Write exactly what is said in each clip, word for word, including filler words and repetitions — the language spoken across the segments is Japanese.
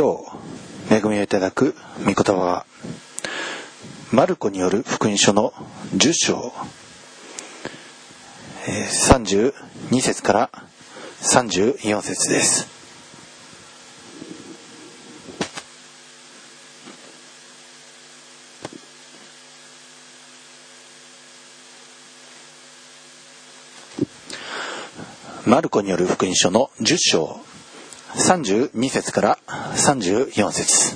今日恵みをいただく御言葉はマルコによる福音書のじゅっ章、えー、さんじゅうに節からさんじゅうよん節です。マルコによる福音書のじゅっ章さんじゅうに節からさんじゅうよん節。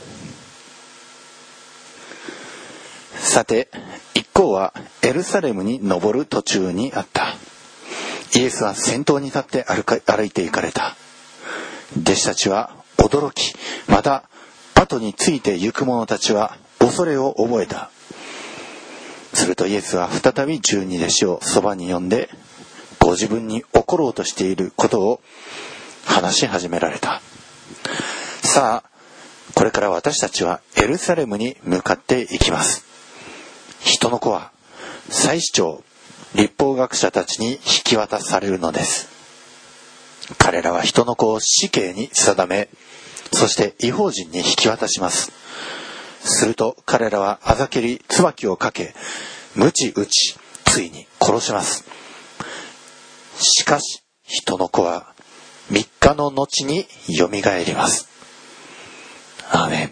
さて一行はエルサレムに登る途中にあった。イエスは先頭に立って歩か、歩いて行かれた。弟子たちは驚き、また後について行く者たちは恐れを覚えた。するとイエスは再び十二弟子をそばに呼んで、ご自分に起ころうとしていることを話し始められた。さあ、これから私たちはエルサレムに向かっていきます。人の子は祭司長、律法学者たちに引き渡されるのです。彼らは人の子を死刑に定め、そして異邦人に引き渡します。すると彼らはあざけり椿をかけ、鞭打ち、ついに殺します。しかし人の子は三日の後によみがえります。アーメン。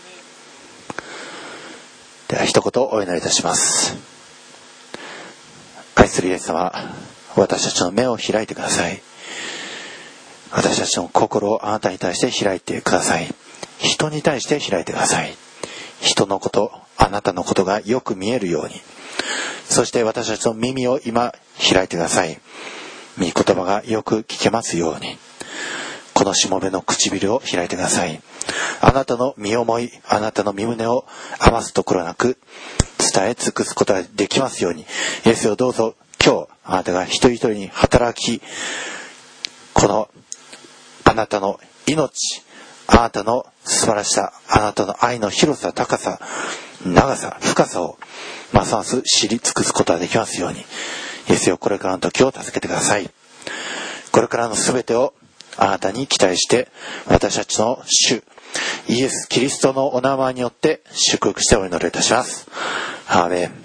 では一言お祈りいたします。愛するイエス様、私たちの目を開いてください。私たちの心をあなたに対して開いてください。人に対して開いてください。人のこと、あなたのことがよく見えるように。そして私たちの耳を今開いてください。御言葉がよく聞けますように。このしもべの唇を開いてください。あなたの身思い、あなたの身胸を余すところなく伝え尽くすことができますように。イエスをどうぞ今日あなたが一人一人に働き、このあなたの命、あなたの素晴らしさ、あなたの愛の広さ、高さ、長さ、深さをますます知り尽くすことができますように。イエスよ、これからの時を助けてください。これからのすべてをあなたに期待して、私たちの主イエス・キリストのお名前によって祝福してお祈りいたします。アーメン。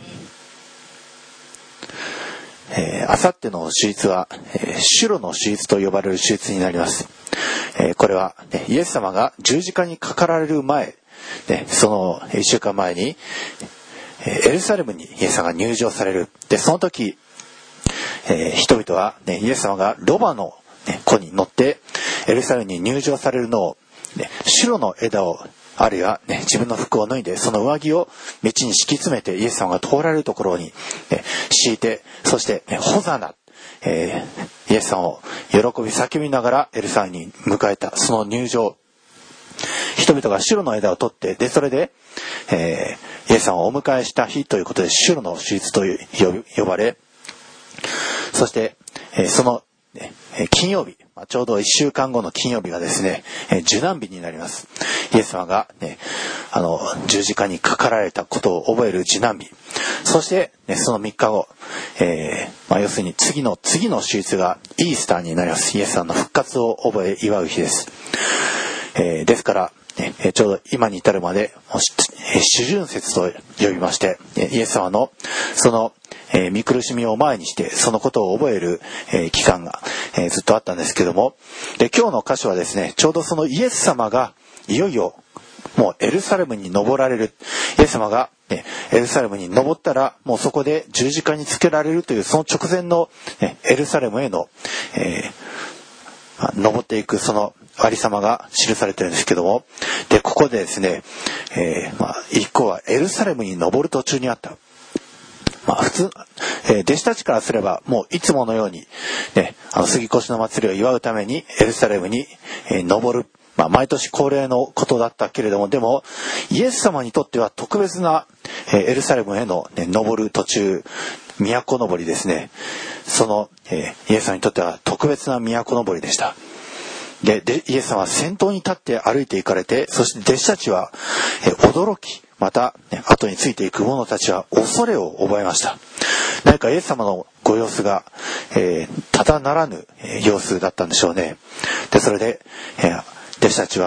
えー、あさっての手術は、えー、シュロの手術と呼ばれる手術になります。えー、これは、ね、イエス様が十字架にかかられる前、ね、そのいっしゅうかんまえに、えー、エルサレムにイエス様が入場される。で、その時、えー、人々は、ね、イエス様がロバの、ね、子に乗ってエルサレムに入場されるのを、ね、シュロの枝をあるいは、ね、自分の服を脱いでその上着を道に敷き詰めてイエス様が通られるところに、ね、敷いて、そして、ね、ホザナ、えー、イエス様を喜び叫びながらエルサレムに迎えたその入場、人々がシュロの枝を取って、でそれで、えー、イエス様をお迎えした日ということでシュロの手術と呼ばれ、そして、えー、その、ね、金曜日、ちょうどいっしゅうかんごの金曜日がですね、えー、受難日になります。イエス様が、ね、あの十字架にかかられたことを覚える受難日。そして、ね、そのみっかご、えーまあ、要するに次の次の手術がイースターになります。イエス様の復活を覚え祝う日です。えー、ですから、ね、ちょうど今に至るまで主殉節と呼びまして、イエス様のそのえー、見苦しみを前にしてそのことを覚える、えー、期間が、えー、ずっとあったんですけども、で今日の箇所はですね、ちょうどそのイエス様がいよいよもうエルサレムに登られる、イエス様が、ね、エルサレムに登ったらもうそこで十字架につけられるというその直前の、ね、エルサレムへの、えー、登っていくそのありさまが記されてるんですけども、でここでですね、えーまあ、一行はエルサレムに登る途中にあった。まあ、普通、えー、弟子たちからすればもういつものように、ね、あの杉越の祭りを祝うためにエルサレムに、えー、登る、まあ、毎年恒例のことだったけれども、でもイエス様にとっては特別な、えー、エルサレムへの、ね、登る途中、都登りですね。その、えー、イエス様にとっては特別な都登りでした。で、でイエス様は先頭に立って歩いて行かれて、そして弟子たちは、えー、驚き、また、ね、後についていく者たちは恐れを覚えました。何かイエス様のご様子が、えー、ただならぬ、えー、様子だったんでしょうね。でそれで、えー、弟子たちは、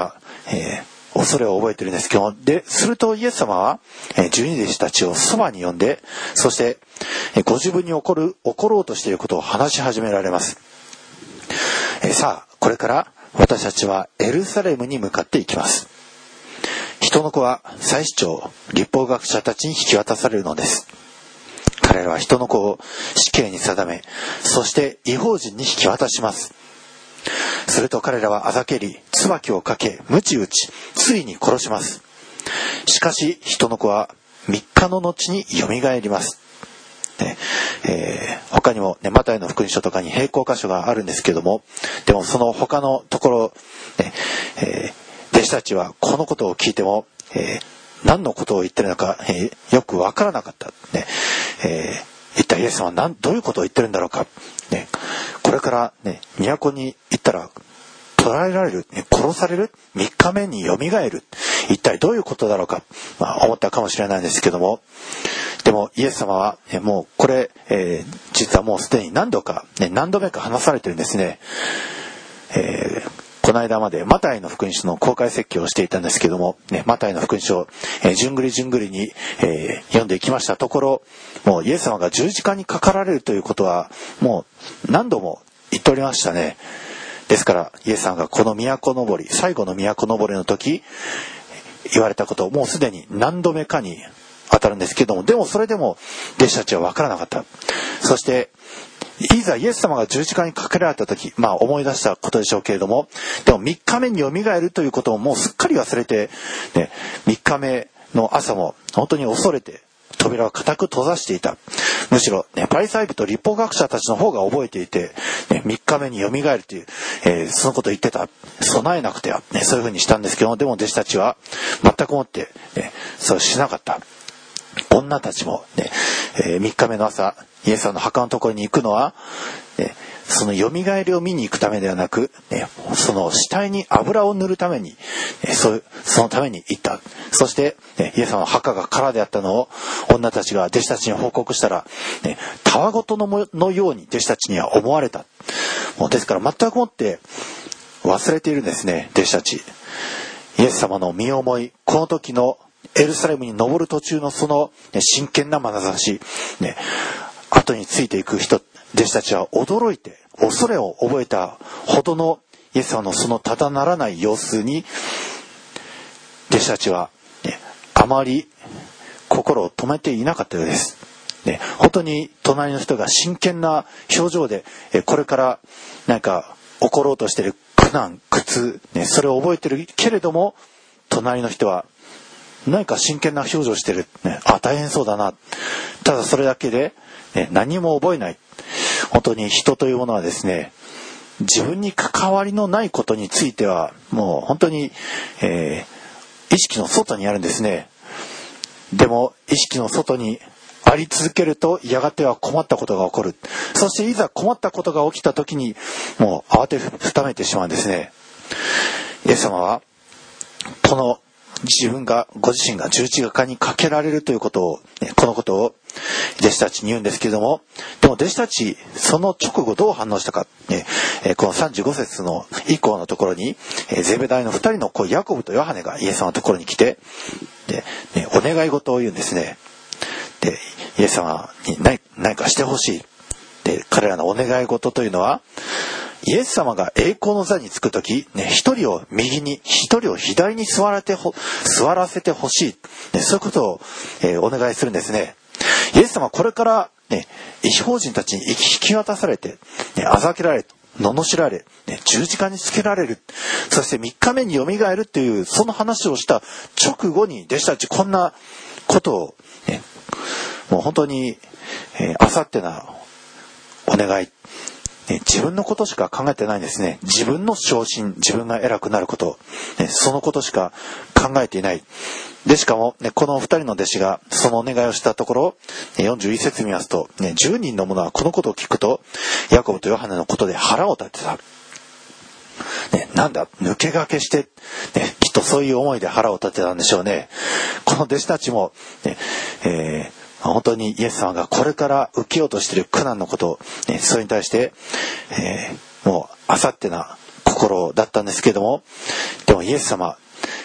えー、恐れを覚えているんですけども、でするとイエス様は、えー、十二弟子たちをそばに呼んで、そして、えー、ご自分に起こる起ころうとしていることを話し始められます。えー、さあこれから私たちはエルサレムに向かっていきます。人の子は祭司長、律法学者たちに引き渡されるのです。彼らは人の子を死刑に定め、そして異邦人に引き渡します。すると彼らはあざけり、椿をかけ、鞭打ち、ついに殺します。しかし人の子は三日の後によみがえります。ねえー、他にも、ね、マタイの福音書とかに並行箇所があるんですけども、でもその他のところ、ねえー、弟子たちはこのことを聞いても、えー、何のことを言ってるのか、えー、よくわからなかった、ねえー、一体イエス様は何どういうことを言ってるんだろうか、ね、これから、ね、都に行ったら捕らえられる、ね、殺される、三日目によみがえる、一体どういうことだろうか、まあ、思ったかもしれないんですけども、でもイエス様は、ね、もうこれ、えー、実はもうすでに何度か、ね、何度目か話されてるんですね。えーこの間までマタイの福音書の公開説教をしていたんですけども、ね、マタイの福音書を、えー、じゅんぐりじゅんぐりに、えー、読んでいきましたところ、もうイエス様が十字架にかかられるということはもう何度も言っておりましたね。ですからイエス様がこの都のぼり、最後の都のぼりの時言われたことをもうすでに何度目かに当たるんですけども、でもそれでも弟子たちは分からなかった。そしていざイエス様が十字架にかけられた時、まあ思い出したことでしょうけれども、でもみっかめによみがえるということをもうすっかり忘れて、ね、みっかめの朝も本当に恐れて扉を固く閉ざしていた。むしろ、ね、パリサイ人律法学者たちの方が覚えていて、ね、みっかめによみがえるという、えー、そのことを言ってた。備えなくては、ね、そういうふうにしたんですけども、でも弟子たちは全くもって、ね、そうしなかった。女たちも、ねえー、みっかめの朝イエス様の墓のところに行くのは、ね、そのよみがえりを見に行くためではなく、ね、その死体に油を塗るために、ね、そ, そのために行った。そして、ね、イエス様の墓が空であったのを女たちが弟子たちに報告したら、ね、たわごと の, のように弟子たちには思われた。もうですから全くもって忘れているんですね、弟子たち。イエス様の身思い、この時のエルサレムに登る途中のその、ね、真剣な眼差し、ね、後についていく人、弟子たちは驚いて恐れを覚えたほどのイエス様のそのただならない様子に弟子たちは、ね、あまり心を止めていなかったようです、ね、本当に隣の人が真剣な表情でこれからなんか起ころうとしている苦難苦痛、ね、それを覚えてるけれども、隣の人は何か真剣な表情をしてる、ね、あ、大変そうだな、ただそれだけで、ね、何も覚えない。本当に人というものはですね、自分に関わりのないことについてはもう本当に、えー、意識の外にあるんですね。でも意識の外にあり続けるとやがては困ったことが起こる。そしていざ困ったことが起きた時にもう慌てふためてしまうんですね。イエス様はこの自分がご自身が十字架にかけられるということを、ね、このことを弟子たちに言うんですけれども、でも弟子たちその直後どう反応したか、ね、このさんじゅうご節の以降のところにゼベダイのふたりの子ヤコブとヨハネがイエス様のところに来て、で、ね、お願い事を言うんですね。でイエス様に 何, 何かしてほしい。で彼らのお願い事というのは、イエス様が栄光の座につくとき、ね、一人を右に、一人を左に座らてほ座らせてほしい、ね、そういうことを、えー、お願いするんですね。イエス様はこれから、ね、異邦人たちに引き渡されて、ね、あざけられ、罵られ、ね、十字架につけられる、そしてみっかめによみがえるというその話をした直後に弟子たちこんなことを、ね、もう本当に、えー、あさってなお願い、自分のことしか考えてないんですね。自分の昇進、自分が偉くなること、ね、そのことしか考えていない。でしかも、ね、このふたりの弟子がそのお願いをしたところ、よんじゅういち節見ますと、ね、じゅうにんの者はこのことを聞くとヤコブとヨハネのことで腹を立てた、ね、なんだ抜け駆けして、ね、きっとそういう思いで腹を立てたんでしょうね。この弟子たちも、ねえー本当にイエス様がこれから受けようとしている苦難のこと、ね、それに対して、えー、もうあさってな心だったんですけれども、でもイエス様、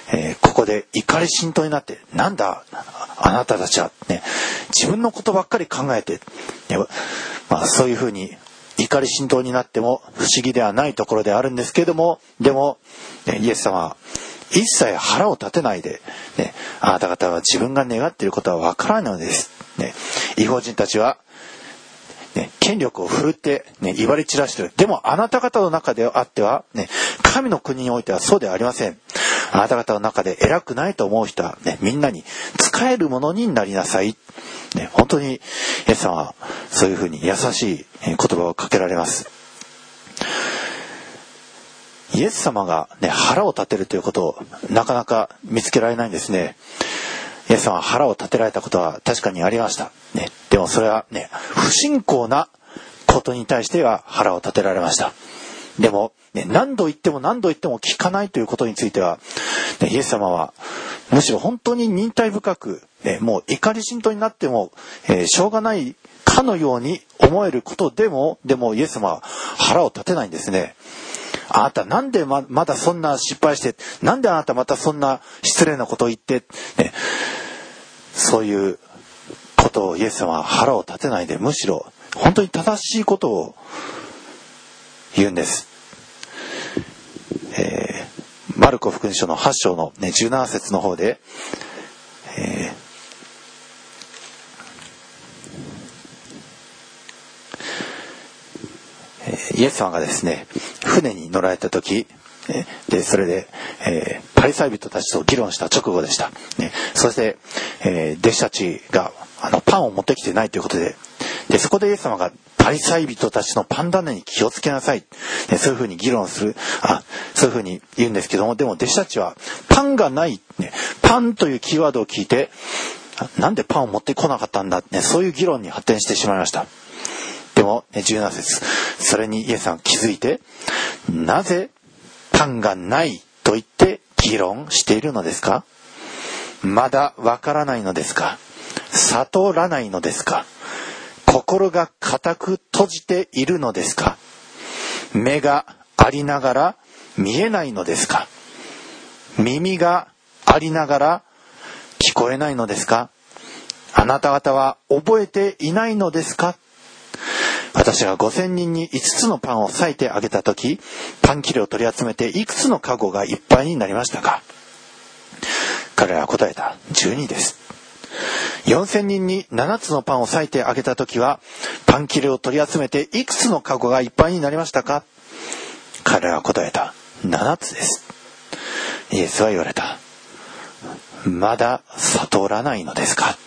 えー、ここで怒り心頭になって、なんだあなたたちは、ね、自分のことばっかり考えて、ね、まあ、そういうふうに怒り心頭になっても不思議ではないところであるんですけれども、でも、ね、イエス様は一切腹を立てないで、ね、あなた方は自分が願っていることはわからないのです、ね、異邦人たちは、ね、権力を振るって、ね、威張り散らしている。でもあなた方の中であっては、ね、神の国においてはそうではありません。あなた方の中で偉くないと思う人は、ね、みんなに仕えるものになりなさい、ね、本当にイエス様はそういうふうに優しい言葉をかけられます。イエス様が、ね、腹を立てるということをなかなか見つけられないんですね。イエス様は腹を立てられたことは確かにありました、ね、でもそれはね、不信仰なことに対しては腹を立てられました。でも、ね、何度言っても何度言っても聞かないということについては、ね、イエス様はむしろ本当に忍耐深く、ね、もう怒り心頭になっても、えー、しょうがないかのように思えることでも、でもイエス様は腹を立てないんですね。あなたなんで ま, まだそんな失敗して、なんであなたまたそんな失礼なことを言って、ね、そういうことをイエス様は腹を立てないで、むしろ本当に正しいことを言うんです。えー、マルコ福音書のはち章の、ね、じゅうなな節の方で、えー、イエス様がですね、船に乗られた時、でそれで、えー、パリサイ人たちと議論した直後でした、ね、そして、えー、弟子たちがあのパンを持ってきてないということで、でそこでイエス様がパリサイ人たちのパン種に気をつけなさい、ね、そういうふうに議論する、あそういうふうに言うんですけども、でも弟子たちはパンがない、ね、パンというキーワードを聞いて、なんでパンを持ってこなかったんだ、ね、そういう議論に発展してしまいました。でも、ね、じゅうなな節、それにイエスさん気づいて、なぜパンがないと言って議論しているのですか？まだわからないのですか？悟らないのですか？心が固く閉じているのですか？目がありながら見えないのですか？耳がありながら聞こえないのですか？あなた方は覚えていないのですか？私がごせんにんにいつつのパンを裂いてあげたとき、パン切れを取り集めていくつのカゴがいっぱいになりましたか？彼らは答えた。じゅうにです。よんせんにんにななつのパンを裂いてあげたときは、パン切れを取り集めていくつのカゴがいっぱいになりましたか？彼らは答えた。ななつです。イエスは言われた。まだ悟らないのですか？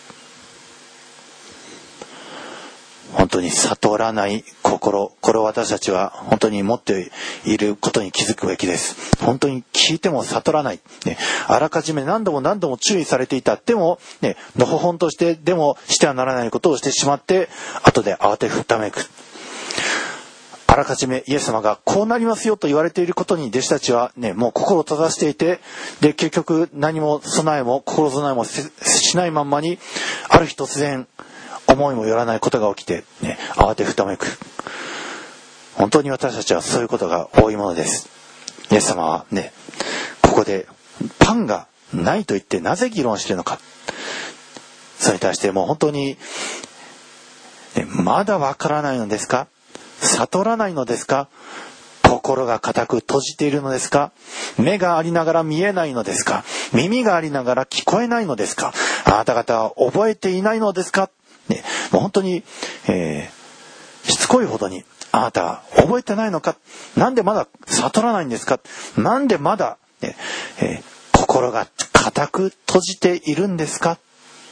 本当に悟らない心、これを私たちは本当に持っていることに気づくべきです。本当に聞いても悟らない、ね、あらかじめ何度も何度も注意されていた。でも、ね、のほほんとしてでもしてはならないことをしてしまって、後で慌てふためく。あらかじめイエス様がこうなりますよと言われていることに弟子たちは、ね、もう心を閉ざしていて、で結局何も備えも心備えもしないまんまに、ある日突然思いもよらないことが起きて、ね、慌てふためく。本当に私たちはそういうことが多いものです。イエス様はね、ここでパンがないと言ってなぜ議論しているのか。それに対してもう本当に、ね、まだわからないのですか？悟らないのですか？心が固く閉じているのですか？目がありながら見えないのですか？耳がありながら聞こえないのですか？あなた方は覚えていないのですか？ね、もう本当に、えー、しつこいほどに、あなたは覚えてないのか？なんでまだ悟らないんですか？なんでまだ、ねえー、心が固く閉じているんですか？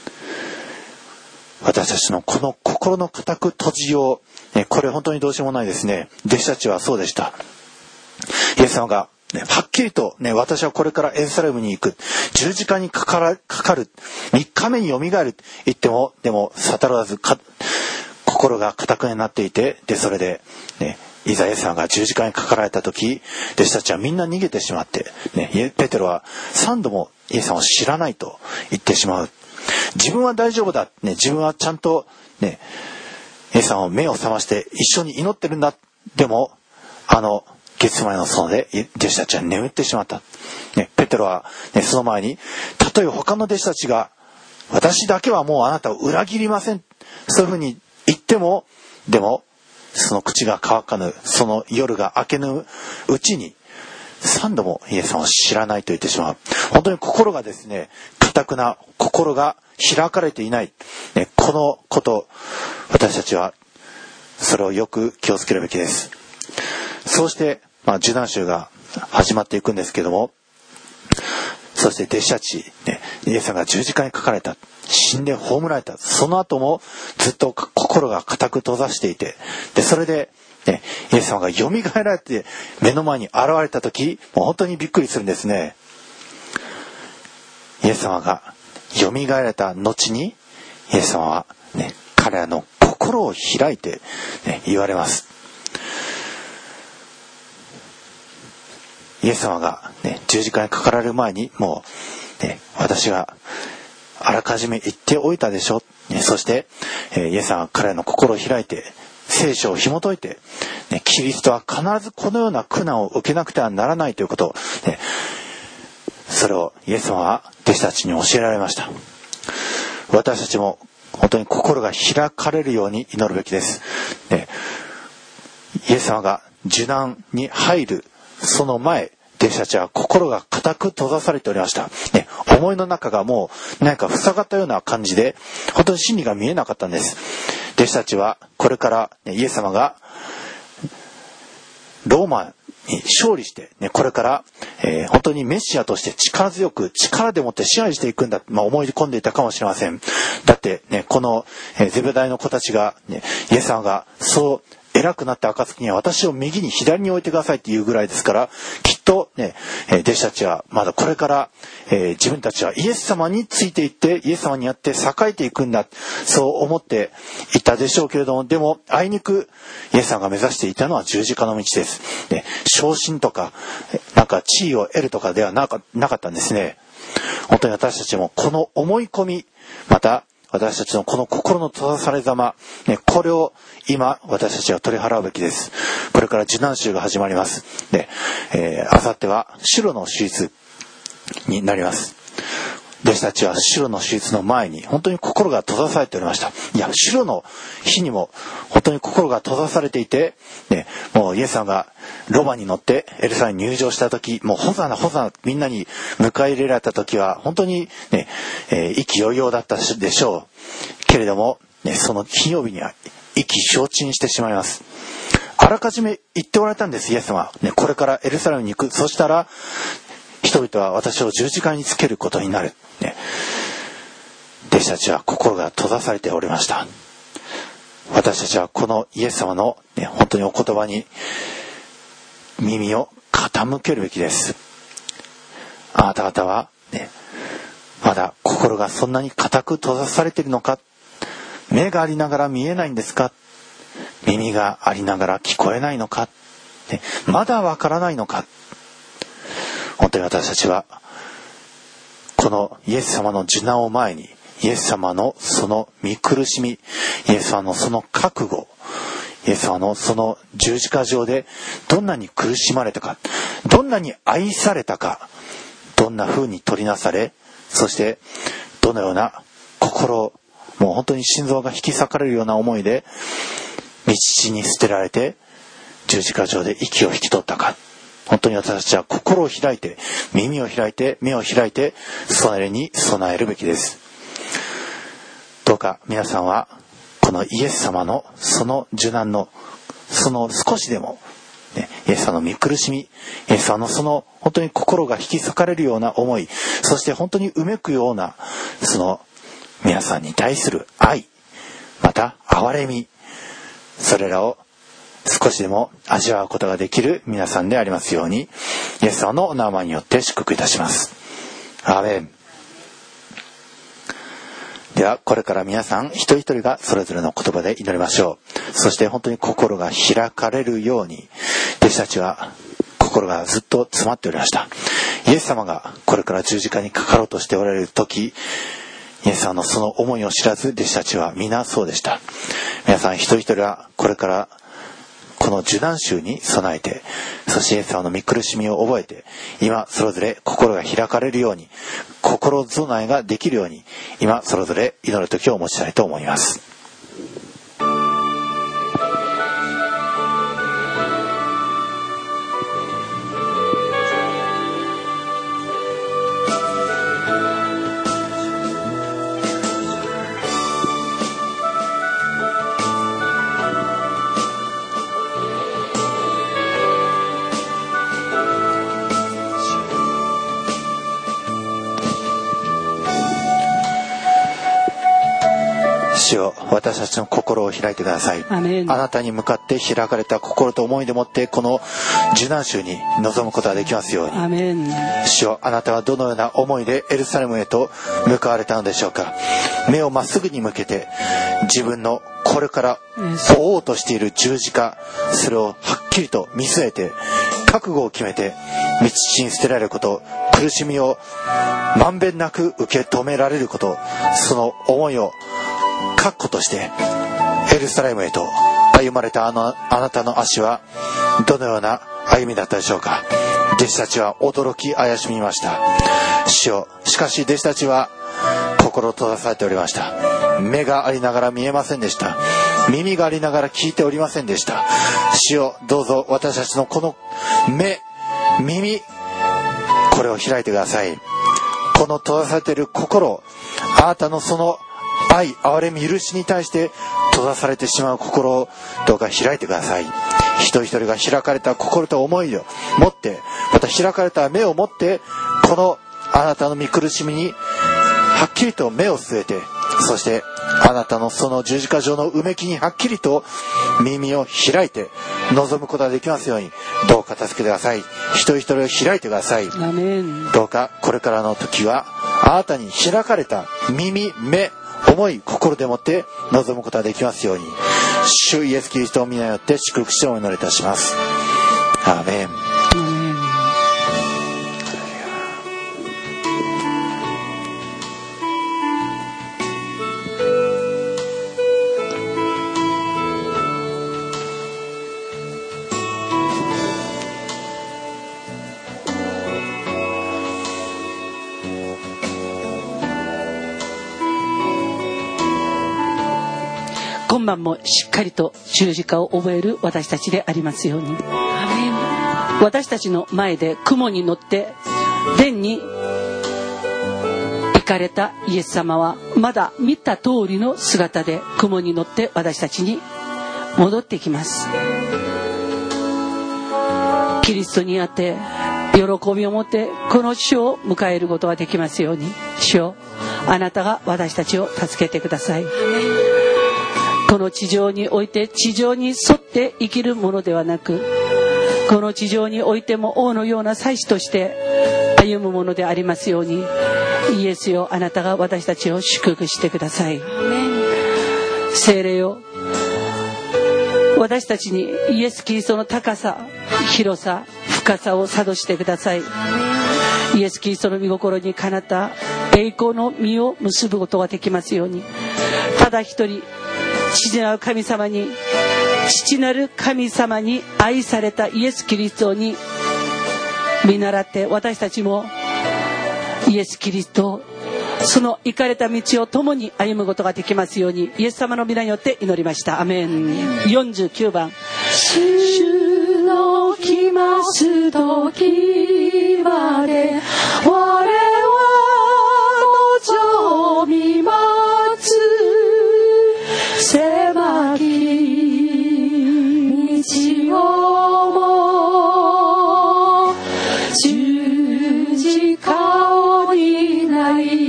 私たちのこの心の固く閉じよう、ね、これ本当にどうしようもないですね。弟子たちはそうでした。イエス様がね、はっきりと、ね、私はこれからエルサレムに行く、十字架にかか, らかかる、みっかめによみがえると言っても、でも悟らずか心が固くになっていて、でそれで、ね、いざイエス様が十字架にかかられた時、弟子たちはみんな逃げてしまって、ね、ペテロはさんどもイエス様を知らないと言ってしまう。自分は大丈夫だ、ね、自分はちゃんと、ね、イエス様を目を覚まして一緒に祈ってるんだ。でもあのゲツマネの園で弟子たちは眠ってしまった、ね、ペペテロは、ね、その前に、たとえ他の弟子たちが、私だけはもうあなたを裏切りません。そういうふうに言っても、でも、その口が乾かぬ、その夜が明けぬうちに、三度もイエス様を知らないと言ってしまう。本当に心がですね、固くな、心が開かれていない。ね、このこと、私たちは、それをよく気をつけるべきです。そうして、まあ、受難週が始まっていくんですけども、そして弟子たち、ね、イエス様が十字架にかかれた、死んで葬られた、その後もずっと心が固く閉ざしていて、でそれで、ね、イエス様が蘇られて目の前に現れた時、もう本当にびっくりするんですね。イエス様が蘇られた後に、イエス様は、ね、彼らの心を開いて、ね、言われます。イエス様が、ね、十字架にかかられる前に、もう、ね、私があらかじめ言っておいたでしょ、ね、そして、えー、イエス様は彼らの心を開いて聖書を紐解いて、ね、キリストは必ずこのような苦難を受けなくてはならないということを、ね、それをイエス様は弟子たちに教えられました。私たちも本当に心が開かれるように祈るべきです、ね、イエス様が受難に入るその前、弟子たちは心が固く閉ざされておりました、ね、思いの中がもう何か塞がったような感じで、本当に真理が見えなかったんです。弟子たちはこれから、ね、イエス様がローマに勝利して、ね、これから、えー、本当にメシアとして力強く力でもって支配していくんだ、まあ、思い込んでいたかもしれません。だって、ね、この、えー、ゼベダイの子たちが、ね、イエス様がそう偉くなった暁には私を右に左に置いてくださいっていうぐらいですから、きっとね、弟子たちはまだこれから、えー、自分たちはイエス様についていってイエス様にやって栄えていくんだ、そう思っていたでしょうけれども、でもあいにくイエス様が目指していたのは十字架の道です。で、昇進とかなんか地位を得るとかではなか、なかったんですね。本当に私たちもこの思い込み、また私たちのこの心の閉ざされざま、ね、これを今私たちは取り払うべきです。これから受難週が始まります。で、えー、あさっては白の手術になります。弟子たちは白の手術の前に本当に心が閉ざされておりました。いや、白の日にも本当に心が閉ざされていて、ね、もうイエス様がロバに乗ってエルサレムに入場した時、もうホザナホザナみんなに迎え入れられた時は本当に、ね、えー、意気揚々だったでしょうけれども、ね、その金曜日には意気消沈してしまいます。あらかじめ言っておられたんです、イエス様は、ね、これからエルサレムに行く。そしたら人々は私を十字架につけることになる、ね、弟子たちは心が閉ざされておりました。私たちはこのイエス様の、ね、本当にお言葉に耳を傾けるべきです。あなた方は、ね、まだ心がそんなに固く閉ざされているのか。目がありながら見えないんですか。耳がありながら聞こえないのか、ね、まだわからないのか。本当に私たちはこのイエス様の受難を前に、イエス様のその見苦しみ、イエス様のその覚悟、イエス様のその十字架上でどんなに苦しまれたか、どんなに愛されたか、どんな風に取りなされ、そしてどのような心、もう本当に心臓が引き裂かれるような思いで道に捨てられて十字架上で息を引き取ったか。本当に私たちは心を開いて、耳を開いて、目を開いて、それに備えるべきです。どうか皆さんはこのイエス様のその受難のその少しでも、ね、イエス様の見苦しみ、イエス様のその本当に心が引き裂かれるような思い、そして本当にうめくようなその皆さんに対する愛、また憐れみ、それらを少しでも味わうことができる皆さんでありますように、イエス様のお名前によって祝福いたします。アーメン。ではこれから皆さん一人一人がそれぞれの言葉で祈りましょう。そして本当に心が開かれるように、弟子たちは心がずっと詰まっておりました。イエス様がこれから十字架にかかろうとしておられる時、イエス様のその思いを知らず弟子たちは皆そうでした。皆さん一人一人はこれからこの受難週に備えて、そしてイエス様の御苦しみを覚えて、今それぞれ心が開かれるように、心備えができるように、今それぞれ祈る時を持ちたいと思います。主よ、私たちの心を開いてください。あなたに向かって開かれた心と思いでもってこの受難週に臨むことができますように。アメン。主よ、あなたはどのような思いでエルサレムへと向かわれたのでしょうか。目をまっすぐに向けて、自分のこれから追おうとしている十字架、それをはっきりと見据えて、覚悟を決めて道に捨てられること、苦しみをまんべんなく受け止められること、その思いを確固としてエルサレムへと歩まれたあのあなたの足はどのような歩みだったでしょうか。弟子たちは驚き怪しみました。主よ、しかし弟子たちは心を閉ざされておりました。目がありながら見えませんでした。耳がありながら聞いておりませんでした。主よ、どうぞ私たちのこの目、耳、これを開いてください。この閉ざされている心、あなたのその愛、憐れみ、許しに対して閉ざされてしまう心をどうか開いてください。一人一人が開かれた心と思いを持って、また開かれた目を持って、このあなたの御苦しみにはっきりと目を据えて、そしてあなたのその十字架上のうめきにはっきりと耳を開いて臨むことができますように、どうか助けてください。一人一人を開いてください。アメン。どうかこれからの時はあなたに開かれた耳、目、思い、心でもって臨むことができますように、主イエスキリストの皆によって祝福してお祈りいたします。アーメン。 今晩もしっかりと十字架を覚える私たちでありますように。私たちの前で雲に乗って天に行かれたイエス様は、まだ見た通りの姿で雲に乗って私たちに戻ってきます。キリストにあって喜びを持ってこの主を迎えることができますように。主よ、あなたが私たちを助けてください。この地上において地上に沿って生きるものではなく、この地上においても王のような祭司として歩むものでありますように。イエスよ、あなたが私たちを祝福してください。聖霊よ、私たちにイエス・キリストの高さ、広さ、深さを諭してください。イエス・キリストの御心にかなった栄光の実を結ぶことができますように。ただ一人、父なる神様に父なる神様に愛されたイエス・キリストに見習って、私たちもイエス・キリスト、その行かれた道を共に歩むことができますように、イエス様の皆によって祈りました。アメン。よんじゅうきゅうばん。 主の来ます時まで我々の望み待つ、狭き道をも十字架を担い、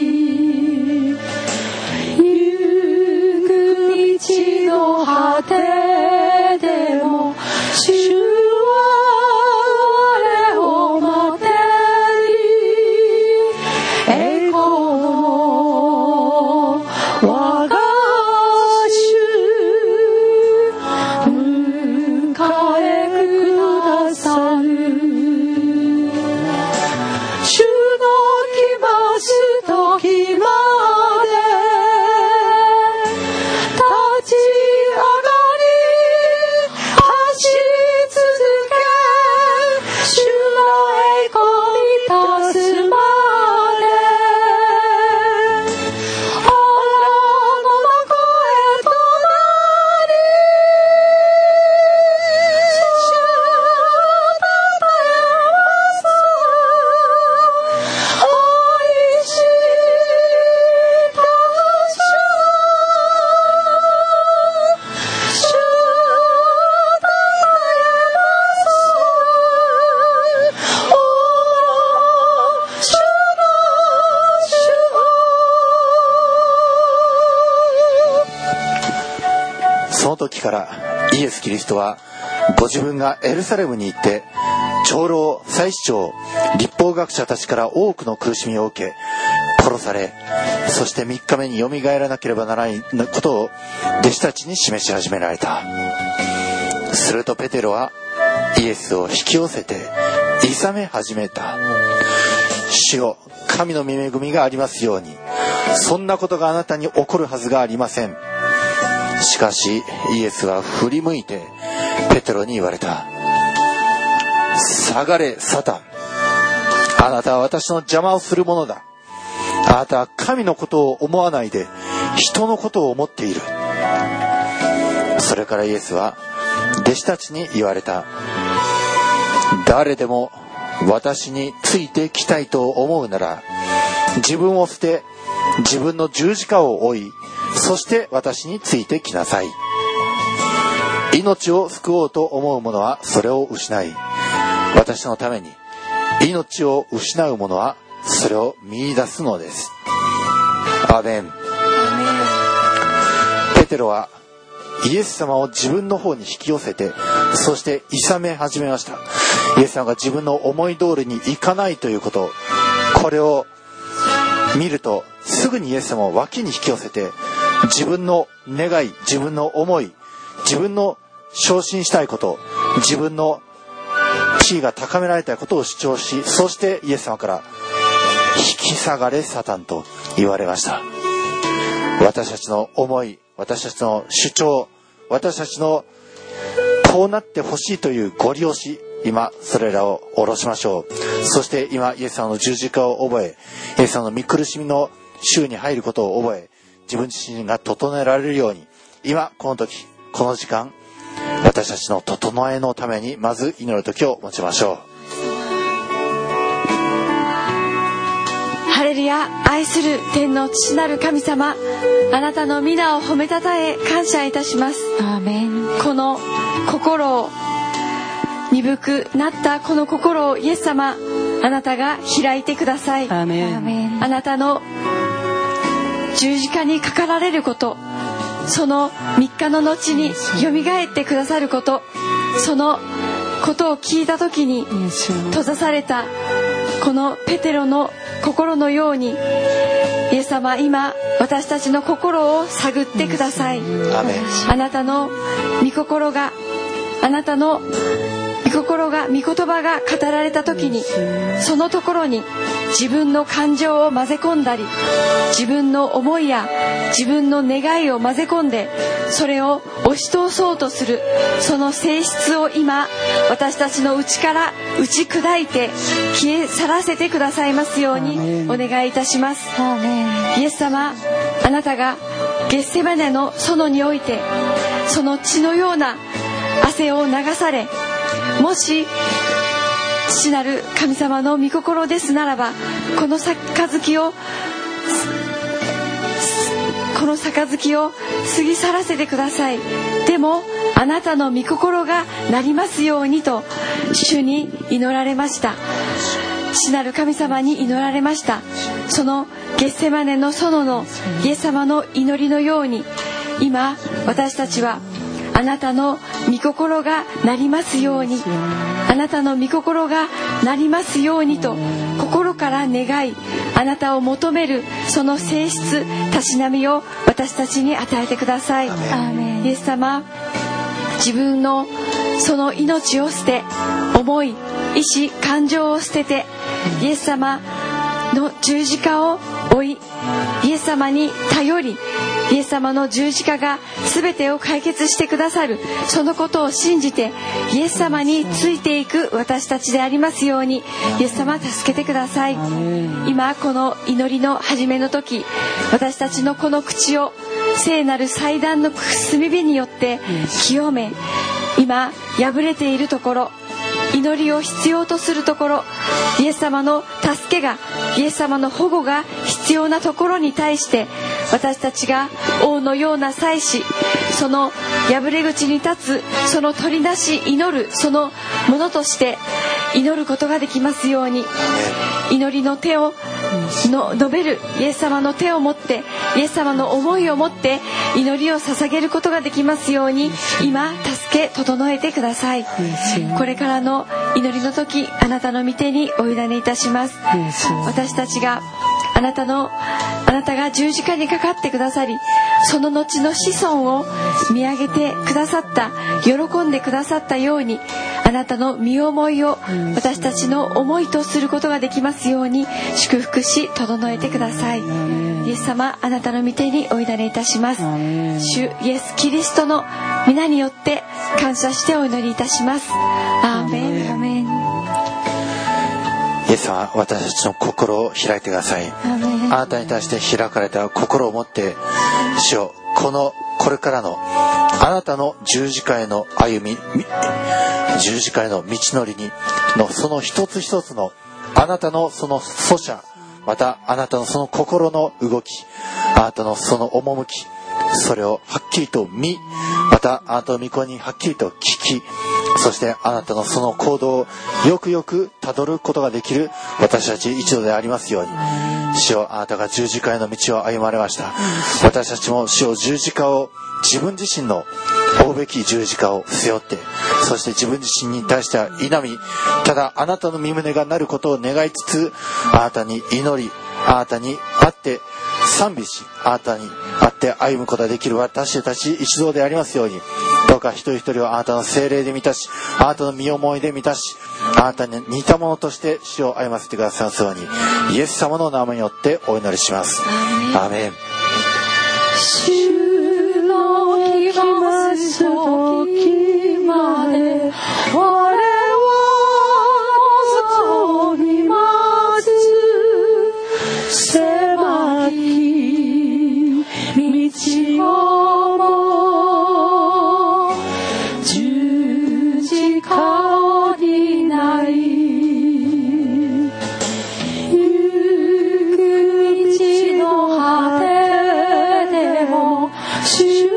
行く道の果てでも主は我を時からイエス・キリストはご自分がエルサレムに行って長老、祭司長、律法学者たちから多くの苦しみを受け殺され、そしてみっかめによみがえらなければならないことを弟子たちに示し始められた。するとペテロはイエスを引き寄せて諌め始めた。主よ、神の御恵みがありますように。そんなことがあなたに起こるはずがありません。しかしイエスは振り向いてペテロに言われた。下がれサタン、あなたは私の邪魔をするものだ。あなたは神のことを思わないで人のことを思っている。それからイエスは弟子たちに言われた。誰でも私についてきたいと思うなら、自分を捨て自分の十字架を追い、そして私についてきなさい。命を救おうと思う者はそれを失い、私のために命を失う者はそれを見出すのです。アーメン。ペテロはイエス様を自分の方に引き寄せて、そして諌め始めました。イエス様が自分の思い通りにいかないということ、これを見るとすぐにイエス様を脇に引き寄せて、自分の願い、自分の思い、自分の昇進したいこと、自分の地位が高められたいことを主張し、そしてイエス様から引き下がれサタンと言われました。私たちの思い、私たちの主張、私たちのこうなってほしいというご利用し、今それらを下ろしましょう。そして今イエス様の十字架を覚え、イエス様の御苦しみの週に入ることを覚え、自分自身が整えられるように、今この時この時間、私たちの整えのためにまず祈る時を持ちましょう。 ハレルヤ。愛する天の父なる神様、あなたの皆を褒めたたえ感謝いたします。アーメン。この心を鈍くなったこの心をイエス様、あなたが開いてください。 アーメン。 あなたの十字架にかかられること、そのみっかの後によみがえってくださること、そのことを聞いた時に閉ざされたこのペテロの心のように、イエス様、今私たちの心を探ってください。あなたの御心が、あなたの御心が、御言葉が語られた時に、そのところに自分の感情を混ぜ込んだり、自分の思いや自分の願いを混ぜ込んで、それを押し通そうとするその性質を今私たちの内から打ち砕いて消え去らせてくださいますようにお願いいたします。イエス様、あなたがゲッセマネの園においてその血のような汗を流され、もし父なる神様の御心ですならば、この杯をこの杯を過ぎ去らせてください。でもあなたの御心がなりますようにと主に祈られました。父なる神様に祈られました。そのゲッセマネの園のイエス様の祈りのように、今私たちはあなたの御心がなりますように、あなたの御心がなりますようにと心から願い、あなたを求めるその性質、たしなみを私たちに与えてください。アーメン。イエス様、自分のその命を捨て、思い、意志、感情を捨てて、イエス様の十字架を追い、イエス様に頼り、イエス様の十字架が全てを解決してくださる、そのことを信じてイエス様についていく私たちでありますように、イエス様助けてください。今この祈りの始めの時、私たちのこの口を聖なる祭壇の炭火によって清め、今破れているところ、祈りを必要とするところ、イエス様の助けが、イエス様の保護が必要なところに対して、私たちが王のような祭司、その破れ口に立つその取り出し祈るそのものとして、 祈ることができますように、祈りの手をの述べるイエス様の手を持って、イエス様の思いを持って祈りを捧げることができますように、今助け整えてください。これからの祈りの時、あなたの御手にお委ねいたします。私たちがあなたのあなたが十字架にかかってくださり、その後の子孫を見上げてくださった、喜んでくださったように、あなたの身思いを私たちの思いとすることができますように祝福し整えてください。イエス様、あなたの御手にお委ねいたします。主イエスキリストの皆によって感謝してお祈りいたします。アーメン、アーメン。 イエス様、私たちの心を開いてください。あなたに対して開かれた心を持って、主よ、このこれからのあなたの十字架への歩み、十字架への道のりにのその一つ一つのあなたのその措者、またあなたのその心の動き、あなたのその趣、それをはっきりと見、またあなたの御声にはっきりと聞き、そしてあなたのその行動をよくよくたどることができる私たち一同でありますように。主よ、あなたが十字架への道を歩まれました。私たちも主よ、十字架を、自分自身の負うべき十字架を背負って、そして自分自身に対しては否み、ただあなたの御胸がなることを願いつつ、あなたに祈り、あなたに会って賛美し、あなたに会って歩むことができる私たち一同でありますように。どうか一人一人をあなたの聖霊で満たし、あなたの身思いで満たし、あなたに似たものとして主を歩ませてくださいますように、イエス様の名前によってお祈りします。アーメン。 主の来ます時まで我を望みます。狭き道をも十字架を担い、行く道の果て主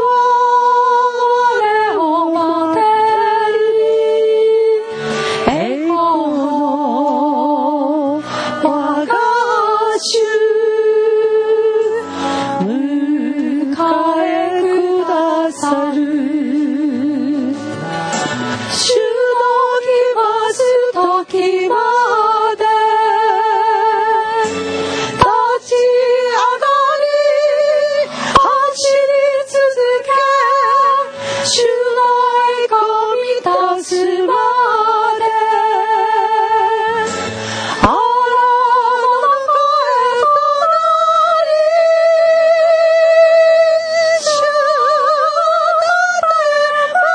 俺を待てり、栄光の我が主迎えくださる。主の来ます時まで立ち上がり走り続け、主の栄光満たすまで、あらの中へとなり、主が立てます。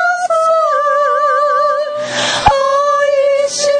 愛し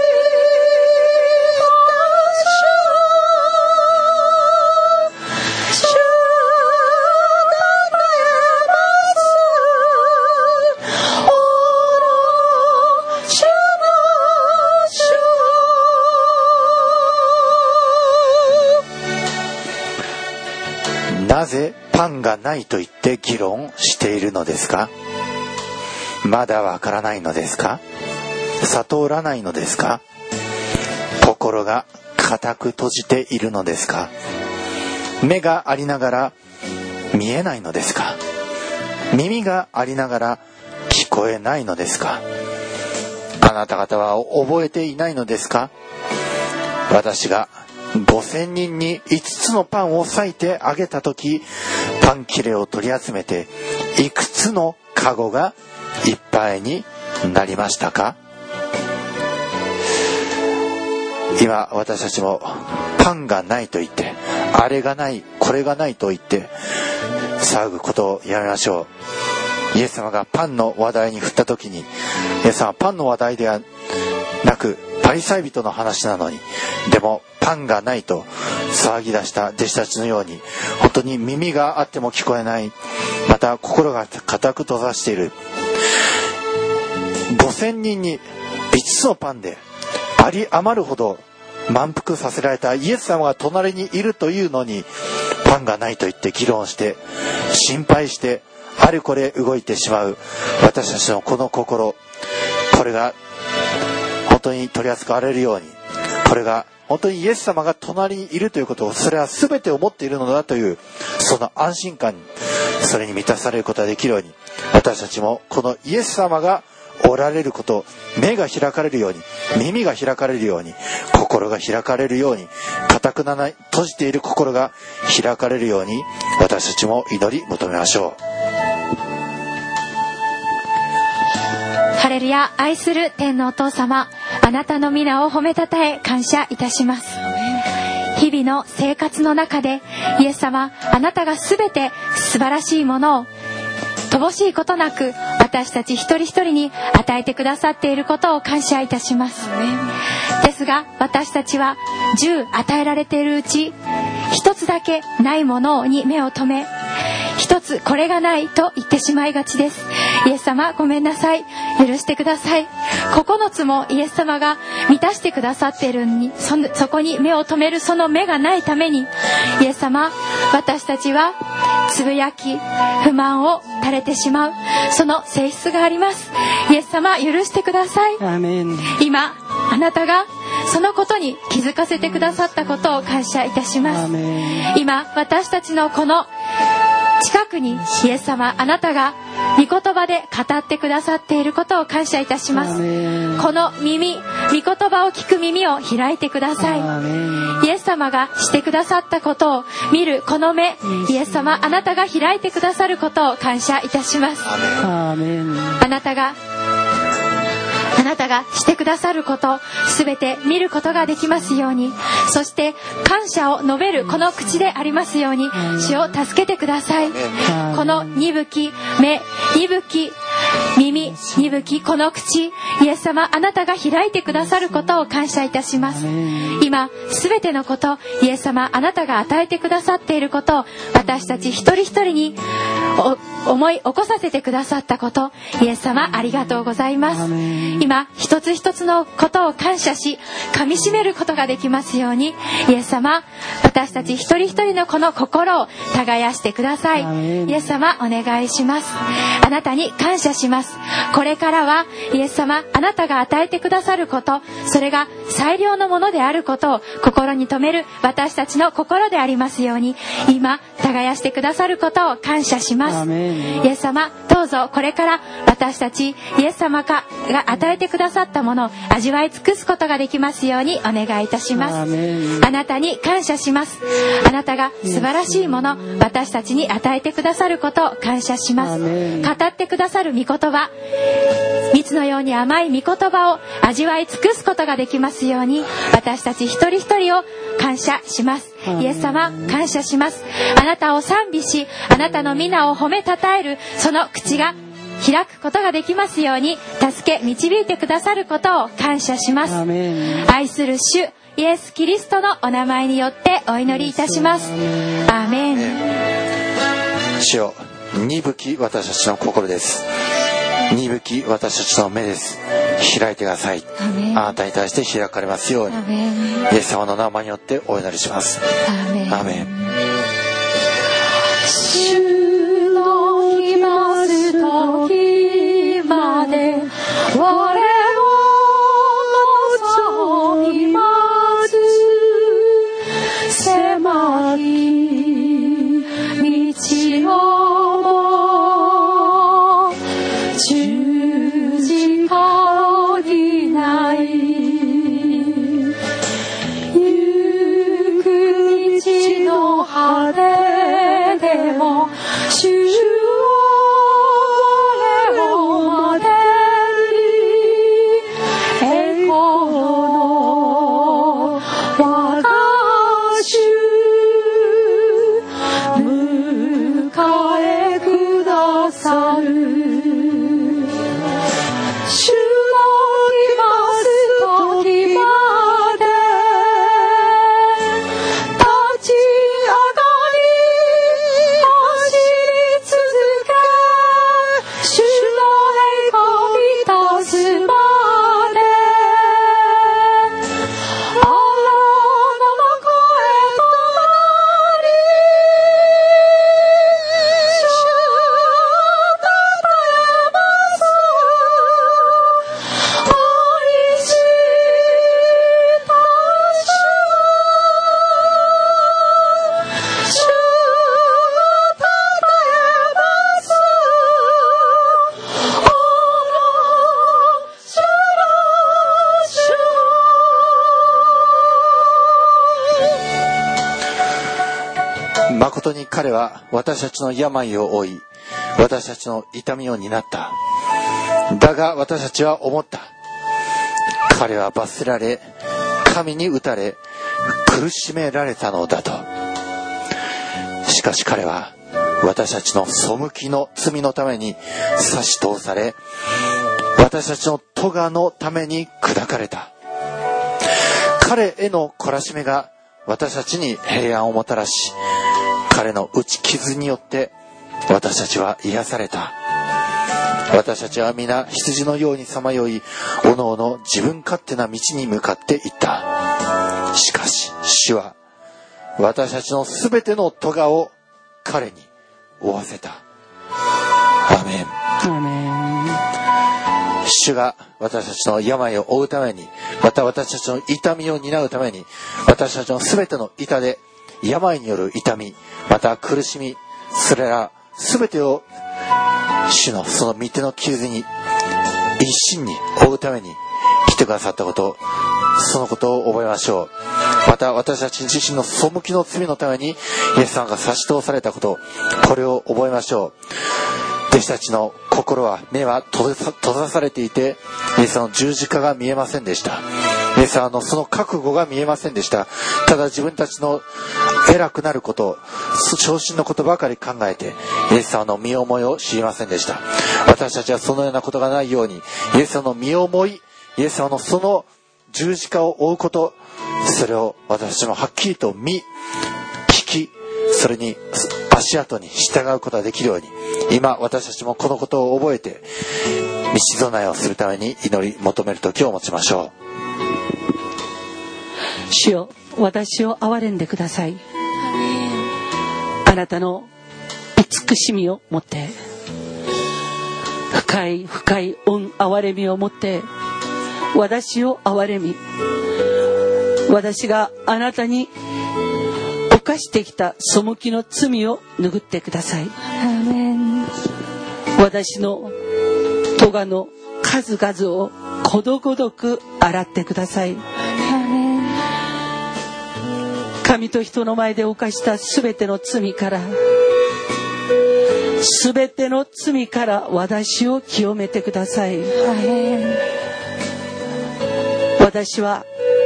なぜパンがないと言って議論しているのですか？まだわからないのですか？悟らないのですか？心が固く閉じているのですか？目がありながら見えないのですか？耳がありながら聞こえないのですか？あなた方は覚えていないのですか？私がごせんにんにいつつのパンを裂いてあげたとき、パン切れを取り集めていくつのカゴがいっぱいになりましたか？今私たちもパンがないと言って、あれがないこれがないと言って騒ぐことをやめましょう。イエス様がパンの話題に振ったときに、イエス様はパンの話題ではなくパリサイ人の話なのに、でもパンがないと騒ぎ出した弟子たちのように、本当に耳があっても聞こえない、また心が固く閉ざしている、ごせんにんにいつつのパンであり余るほど満腹させられたイエス様が隣にいるというのに、パンがないと言って議論して心配してあれこれ動いてしまう私たちのこの心、これが本本当に取り扱われるように、これが本当にイエス様が隣にいるということを、それは全てを持っているのだというその安心感に、それに満たされることができるように、私たちもこのイエス様がおられること、目が開かれるように、耳が開かれるように、心が開かれるように、固くなない閉じている心が開かれるように、私たちも祈り求めましょう。 ハレルヤ。愛する天のお父様、あなたの皆を褒めたたえ感謝いたします。日々の生活の中でイエス様、あなたがすべて素晴らしいものを乏しいことなく私たち一人一人に与えてくださっていることを感謝いたします。ですが私たちはじゅう与えられているうち一つだけないものに目を留め、一つこれがないと言ってしまいがちです。イエス様、ごめんなさい、許してください。九つもイエス様が満たしてくださっているのに、 そ, そこに目を留めるその目がないために、イエス様、私たちはつぶやき不満を垂れてしまうその性質があります。イエス様、許してください。 アーメン。 今あなたがそのことに気づかせてくださったことを感謝いたします。 アーメン。 今私たちのこの近くにイエス様、あなたが御言葉で語ってくださっていることを感謝いたします。この耳、御言葉を聞く耳を開いてください。イエス様がしてくださったことを見るこの目、イエス様、あなたが開いてくださることを感謝いたします。 アーメン。 あなたがあなたがしてくださることすべて見ることができますように、そして感謝を述べるこの口でありますように、主を助けてください。この鈍き目、鈍き耳、鈍きこの口、イエス様、あなたが開いてくださることを感謝いたします。今すべてのこと、イエス様、あなたが与えてくださっていることを私たち一人一人に思い起こさせてくださったこと、イエス様、ありがとうございます。今一つ一つのことを感謝し噛み締めることができますように、イエス様、私たち一人一人のこの心を耕してください。イエス様、お願いします。あなたに感謝します。これからはイエス様、あなたが与えてくださること、それが最良のものであることを心に留める私たちの心でありますように、今耕してくださることを感謝します。イエス様、どうぞこれから私たちイエス様が与えてくださったものを味わい尽くすことができますようにお願いいたします。あなたに感謝します。あなたが素晴らしいもの、私たちに与えてくださることを感謝します。語ってくださる御言葉、蜜のように甘い御言葉を味わい尽くすことができますように、私たち一人一人を感謝します。イエス様、感謝します。あなたを賛美し、あなたの皆を褒めたたえるその口が開くことができますように、助け導いてくださることを感謝します。愛する主イエス・キリストのお名前によってお祈りいたします。アーメン。 主よ、鈍き私たちの心です。鈍き私たちの目です。開いてください。あなたに対して開かれますように、イエス様の名前によってお祈りします。 アーメン。 アーメン。 主の来ます時まで我を望みます。狭い道をも十字架を担い、行く道の果てでも主を我をまでに誠に彼は私たちの病を負い、私たちの痛みを担った。だが私たちは思った。彼は罰せられ、神に打たれ、苦しめられたのだと。しかし彼は私たちの背きの罪のために刺し通され、私たちの咎のために砕かれた。彼への懲らしめが私たちに平安をもたらし、彼の打ち傷によって私たちは癒された。私たちは皆羊のようにさまよい、おのおの自分勝手な道に向かっていった。しかし主は私たちのすべての咎を彼に負わせた。アーメン。 アーメン。 主が私たちの病を負うために、また私たちの痛みを担うために、私たちのすべての痛手、病による痛み、また苦しみ、それらすべてを主のその御手の傷に一身に負うために来てくださったこと、そのことを覚えましょう。また私たち自身の背きの罪のためにイエス様が差し通されたこと、これを覚えましょう。弟子たちの心は、目は閉ざ、閉ざされていて、イエス様の十字架が見えませんでした。イエス様のその覚悟が見えませんでした。ただ自分たちの偉くなること、昇進のことばかり考えて、イエス様の身思いを知りませんでした。私たちはそのようなことがないように、イエス様の身思い、イエス様のその十字架を追うこと、それを私たちもはっきりと見、聞き、それに足跡に従うことができるように、今私たちもこのことを覚えて道備えをするために祈り求める時を持ちましょう。主よ、私を憐れんでください。あなたの慈しみをもって、深い深い御憐れみをもって私を憐れみ、私があなたに犯してきた背きの罪を拭ってください。 アーメン。 私の咎の数々をことごとく洗ってください。 アーメン。 神と人の前で犯したすべての罪から、すべての罪から私を清めてください。 アーメン。 私は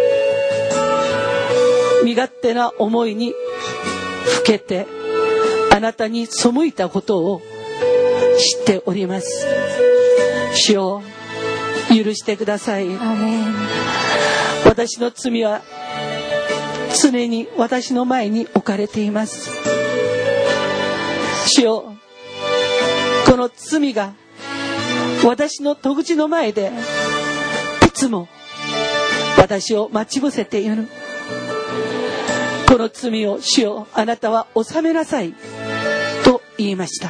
身勝手な思いにふけてあなたに背いたことを知っております。主を許してください。 アーメン。 私の罪は常に私の前に置かれています。主よ、この罪が私の戸口の前でいつも私を待ち伏せている。この罪を主よ、あなたは収めなさいと言いました。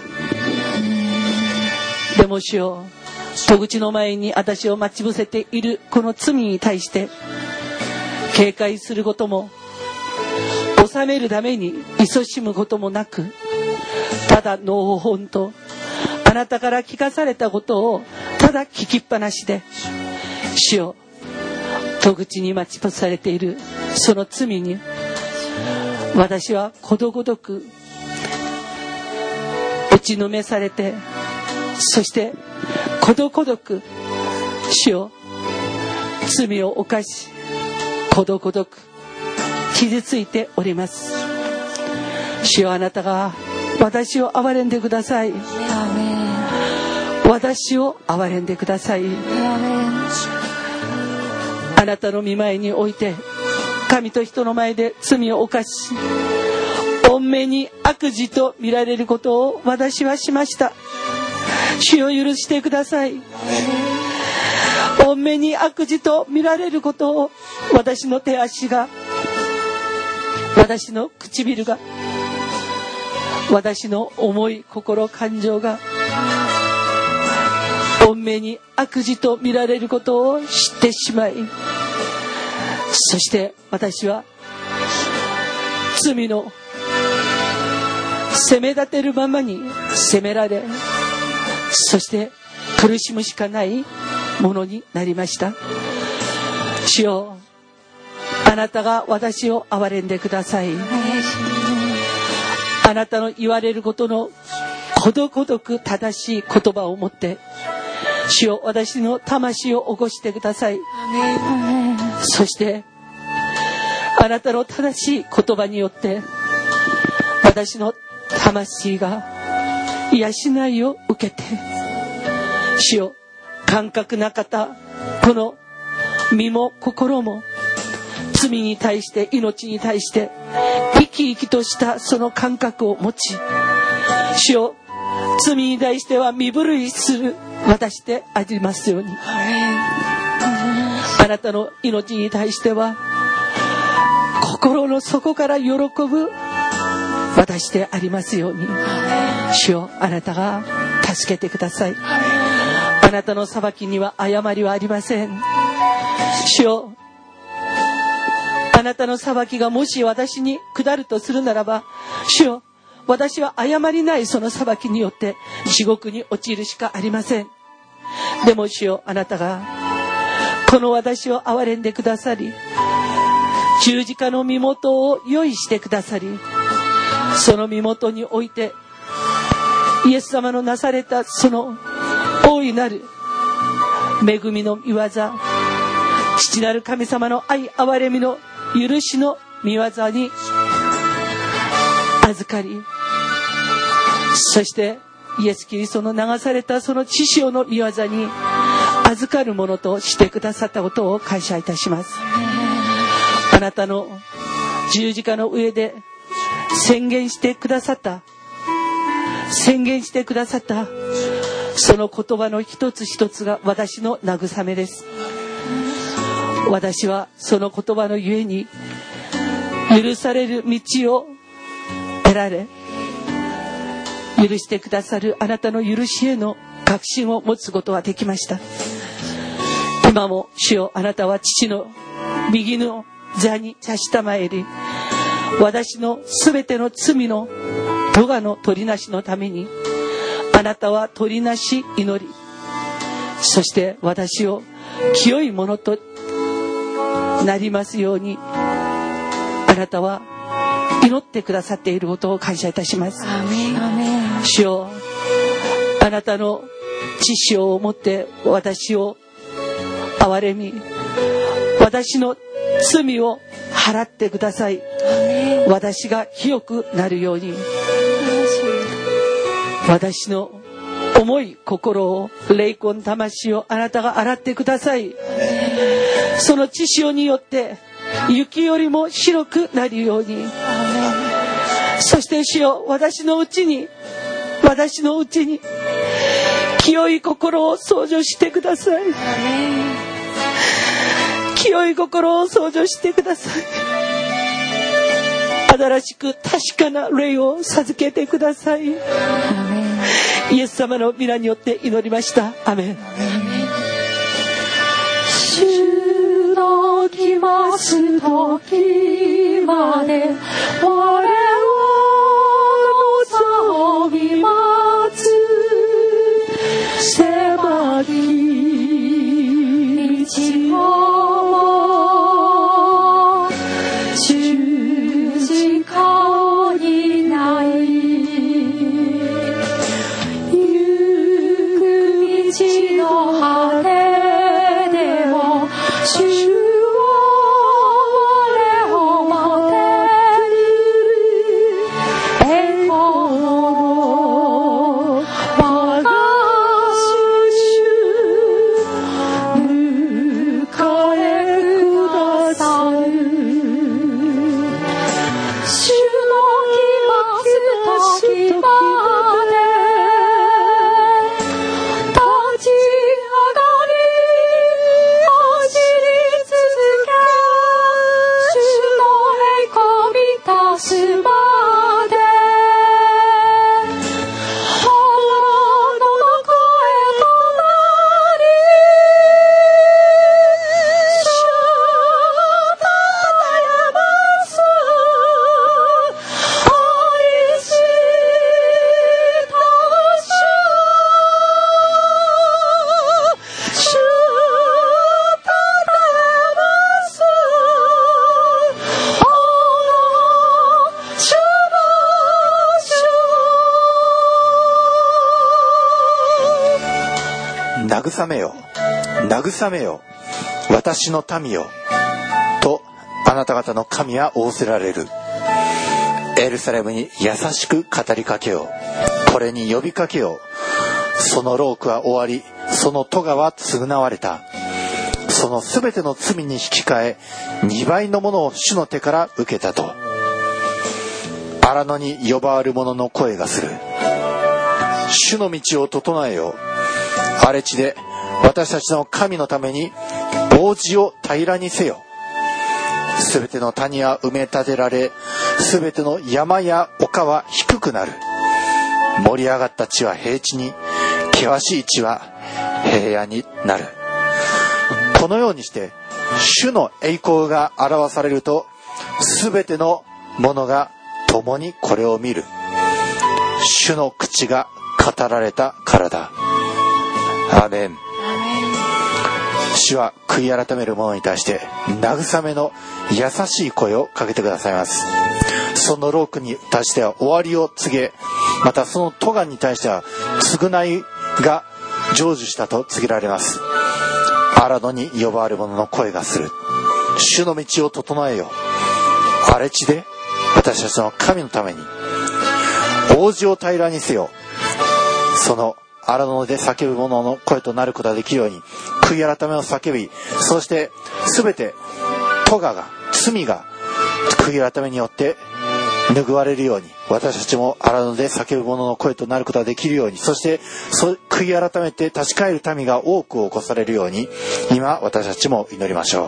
でも主よ、戸口の前に私を待ち伏せているこの罪に対して警戒することも、収めるために勤しむこともなく、ただのほほんとあなたから聞かされたことをただ聞きっぱなしで、主よ、戸口に待ち伏されているその罪に私はことごとく打ちのめされて、そしてことごとく主よ、罪を犯しことごとく傷ついております。主よ、あなたが私を憐れんでください。 アーメン。 私を憐れんでください。 アーメン。 あなたの御前において神と人の前で罪を犯し、御目に悪事と見られることを私はしました。主を許してください。御目に悪事と見られることを、私の手足が、私の唇が、私の思い心感情が御目に悪事と見られることを知ってしまい、そして私は罪の責め立てるままに責められ、そして苦しむしかないものになりました。主よ、あなたが私を憐れんでください。 あなたの言われることのことごとく正しい言葉を持って、主よ、私の魂を起こしてください。そしてあなたの正しい言葉によって私の魂が養いを受けて、主よ、感覚な方、この身も心も罪に対して、命に対して生き生きとしたその感覚を持ち、主よ、罪に対しては身震いする私でありますように、あなたの命に対しては心の底から喜ぶ私でありますように、主よ、あなたが助けてください。あなたの裁きには誤りはありません。主よ、あなたの裁きがもし私に下るとするならば、主よ、私は誤りないその裁きによって地獄に落ちるしかありません。でも主よ、あなたがこの私を憐れんでくださり、十字架の身元を用意してくださり、その身元においてイエス様のなされたその大いなる恵みの御業、父なる神様の愛憐れみの許しの御業に預かり、そしてイエス・キリストの流されたその血潮の御業に預かるものとしてくださったことを感謝いたします。あなたの十字架の上で宣言してくださった宣言してくださったその言葉の一つ一つが私の慰めです。私はその言葉のゆえに許される道を得られ、許してくださるあなたの許しへの確信を持つことができました。今も主よ、あなたは父の右の座に差したまえり、私のすべての罪の咎の取りなしのためにあなたは取りなし祈り、そして私を清いものとなりますようにあなたは祈ってくださっていることを感謝いたします。 アメンアメン。 主よ、あなたの血潮をもって私を憐れみ、私の罪を払ってください。私が清くなるように、私の重い心を、霊魂魂をあなたが洗ってください。その血潮によって雪よりも白くなるように、そして主よ、私のうちに私のうちに清い心を創造してください。清い心を創造してください。新しく確かな霊を授けてください。イエス様の皆によって祈りました。アメン。 主の来ます時まで我を望み待つ、狭き道を十字架にない行く道の果てでも主を我を待てる慰めよ、慰めよ、私の民よとあなた方の神は仰せられる。エルサレムに優しく語りかけよう。これに呼びかけよう。その労苦は終わり、その咎は償われた。そのすべての罪に引き換えにばいのものを主の手から受けたと。荒野に呼ばわる者の声がする。主の道を整えよう。荒れ地で私たちの神のために王子を平らにせよ。すべての谷は埋め立てられ、すべての山や丘は低くなる。盛り上がった地は平地に、険しい地は平野になる。このようにして主の栄光が表されると、すべてのものが共にこれを見る。主の口が語られたからだ。アーメン。主は悔い改める者に対して慰めの優しい声をかけてくださいます。その労苦に対しては終わりを告げ、またその咎に対しては償いが成就したと告げられます。荒野に呼ばわる者の声がする。主の道を整えよ。荒れ地で私たちの神のために王子を平らにせよ。その荒野で叫ぶ者の声となることができるように悔い改めを叫び、そして全て咎が、罪が悔い改めによって拭われるように、私たちも荒野で叫ぶ者の声となることができるように、そしてそ悔い改めて立ち返る民が多く起こされるように、今私たちも祈りましょ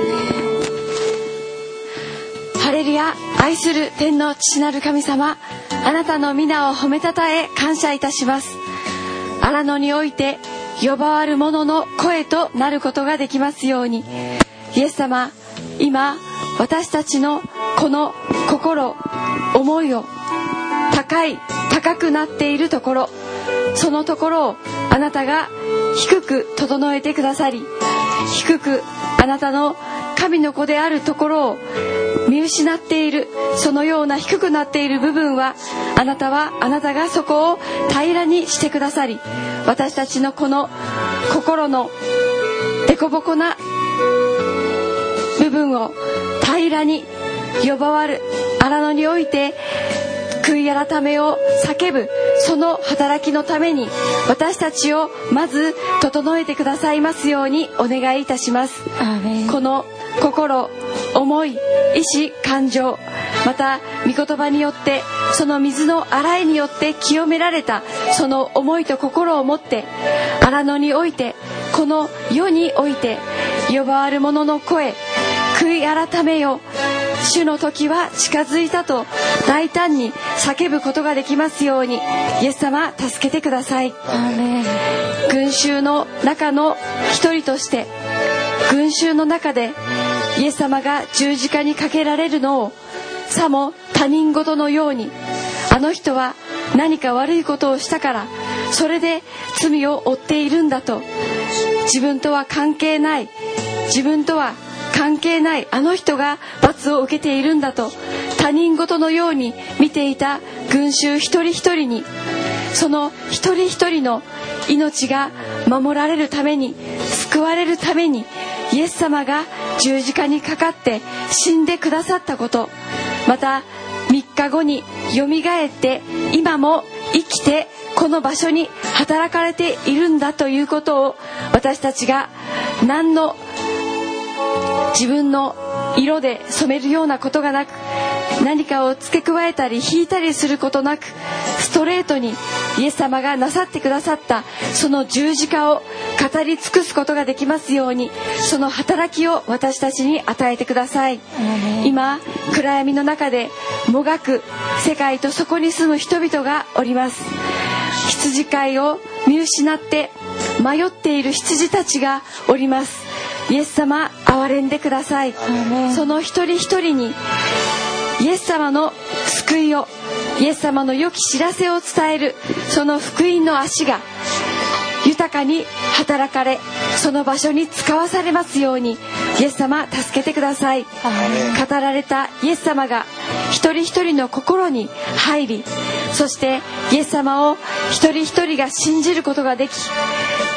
う。ハレルヤ。愛する天の父なる神様、あなたの皆を褒めたたえ感謝いたします。荒野において呼ばわる者の声となることができますように、イエス様、今私たちのこの心、思いを高い高くなっているところ、そのところをあなたが低く整えてくださり、低くあなたの神の子であるところを見失っている、そのような低くなっている部分は、あなたはあなたがそこを平らにしてくださり、私たちのこの心の凸凹な部分を平らに呼ばわる荒野において悔い改めを叫ぶ、その働きのために私たちをまず整えてくださいますようにお願いいたします。 アーメン。 この心、思い、意志、感情、また御言葉によってその水の洗いによって清められたその思いと心を持って、荒野において、この世において呼ばわる者の声、悔い改めよ、主の時は近づいたと大胆に叫ぶことができますように、イエス様助けてください。 アーメン。 群衆の中の一人として、群衆の中でイエス様が十字架にかけられるのをさも他人事のように、あの人は何か悪いことをしたからそれで罪を負っているんだと、自分とは関係ない、自分とは関係ないあの人が罰を受けているんだと他人事のように見ていた群衆一人一人に、その一人一人の命が守られるために、救われるためにイエス様が十字架にかかって死んでくださったこと、またみっかごによみがえって今も生きてこの場所に働かれているんだということを、私たちが何の自分の色で染めるようなことがなく、何かを付け加えたり引いたりすることなく、ストレートにイエス様がなさってくださったその十字架を語り尽くすことができますように、その働きを私たちに与えてください。今暗闇の中でもがく世界とそこに住む人々がおります。羊飼いを見失って迷っている羊たちがおります。イエス様、憐れんでください。その一人一人にイエス様の救いを、イエス様の良き知らせを伝えるその福音の足が豊かに働かれ、その場所に使わされますように、イエス様助けてください。語られたイエス様が一人一人の心に入り、そしてイエス様を一人一人が信じることができ、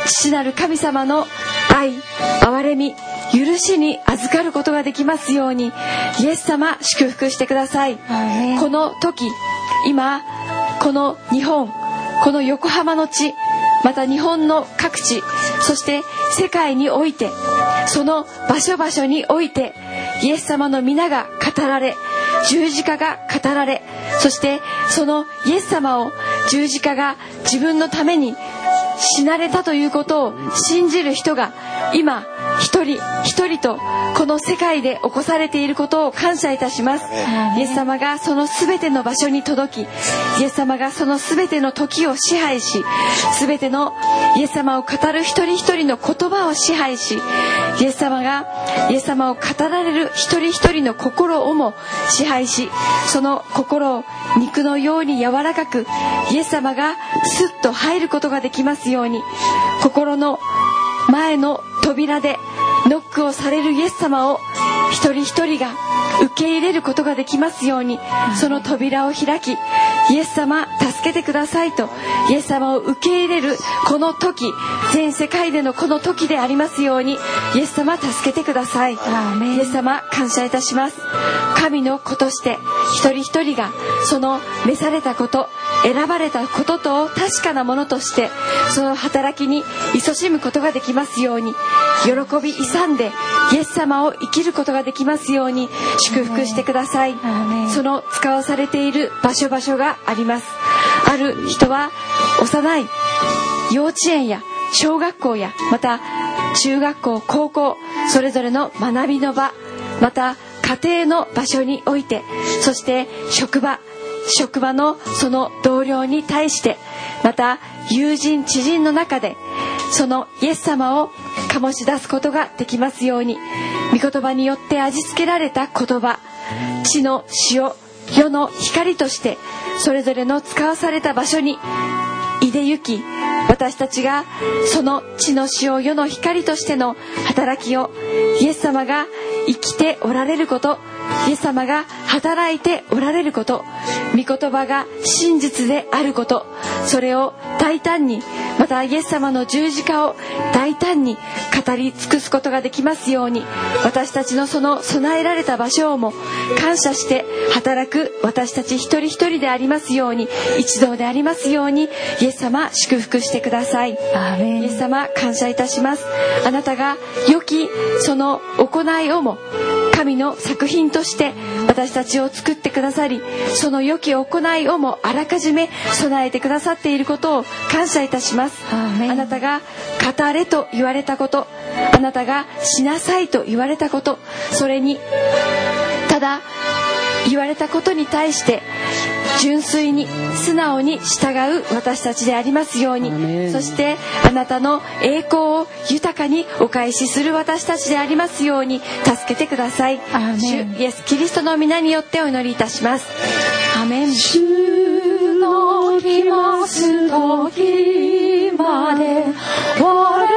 父なる神様の愛、憐れみ、許しに預かることができますように、イエス様祝福してください。この時、今この日本、この横浜の地、また日本の各地、そして世界において、その場所場所においてイエス様の皆が語られ、十字架が語られ、そしてそのイエス様を十字架が自分のために死なれたということを信じる人が今一人一人とこの世界で起こされていることを感謝いたします。イエス様がそのすべての場所に届き、イエス様がそのすべての時を支配し、すべてのイエス様を語る一人一人の言葉を支配し、イエス様がイエス様を語られる一人一人の心をも支配し、その心を肉のように柔らかくイエス様がスッと入ることができますように、心の前の扉でノックをされるイエス様を一人一人が受け入れることができますように、その扉を開き、イエス様助けてくださいとイエス様を受け入れるこの時、全世界でのこの時でありますように、イエス様助けてください。イエス様感謝いたします。神の子として一人一人がその召されたこと、選ばれたことと確かなものとしてその働きに勤しむことができますように、喜び勇んでイエス様を生きることができますように祝福してください。その使わされている場所場所があります。ある人は幼い幼稚園や小学校やまた中学校、高校、それぞれの学びの場、また家庭の場所において、そして職場職場のその同僚に対して、また友人知人の中でそのイエス様を醸し出すことができますように、御言葉によって味付けられた言葉、地の塩、世の光としてそれぞれの使わされた場所にいで行き、私たちがその地の塩、世の光としての働きをイエス様が生きておられること、イエス様が働いておられること、御言葉が真実であること、それを大胆に、またイエス様の十字架を大胆に語り尽くすことができますように、私たちのその備えられた場所をも感謝して働く私たち一人一人でありますように、一同でありますように、イエス様祝福してください。アーメン。イエス様感謝いたします。あなたが良きその行いをも神の作品として私たちを作ってくださり、その良き行いをもあらかじめ備えてくださっていることを感謝いたします。あなたが語れと言われたこと、あなたがしなさいと言われたこと、それにただ言われたことに対して純粋に素直に従う私たちでありますように、そしてあなたの栄光を豊かにお返しする私たちでありますように助けてください。主イエスキリストの皆によってお祈りいたします。アーメン。 主の来ます時まで我を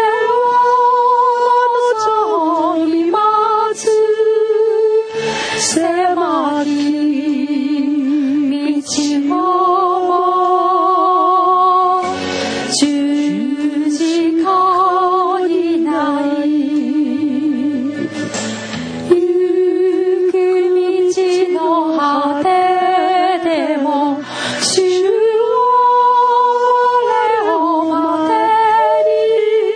望みます狭き道も十字架にない行く道の果てでも主を我を待てに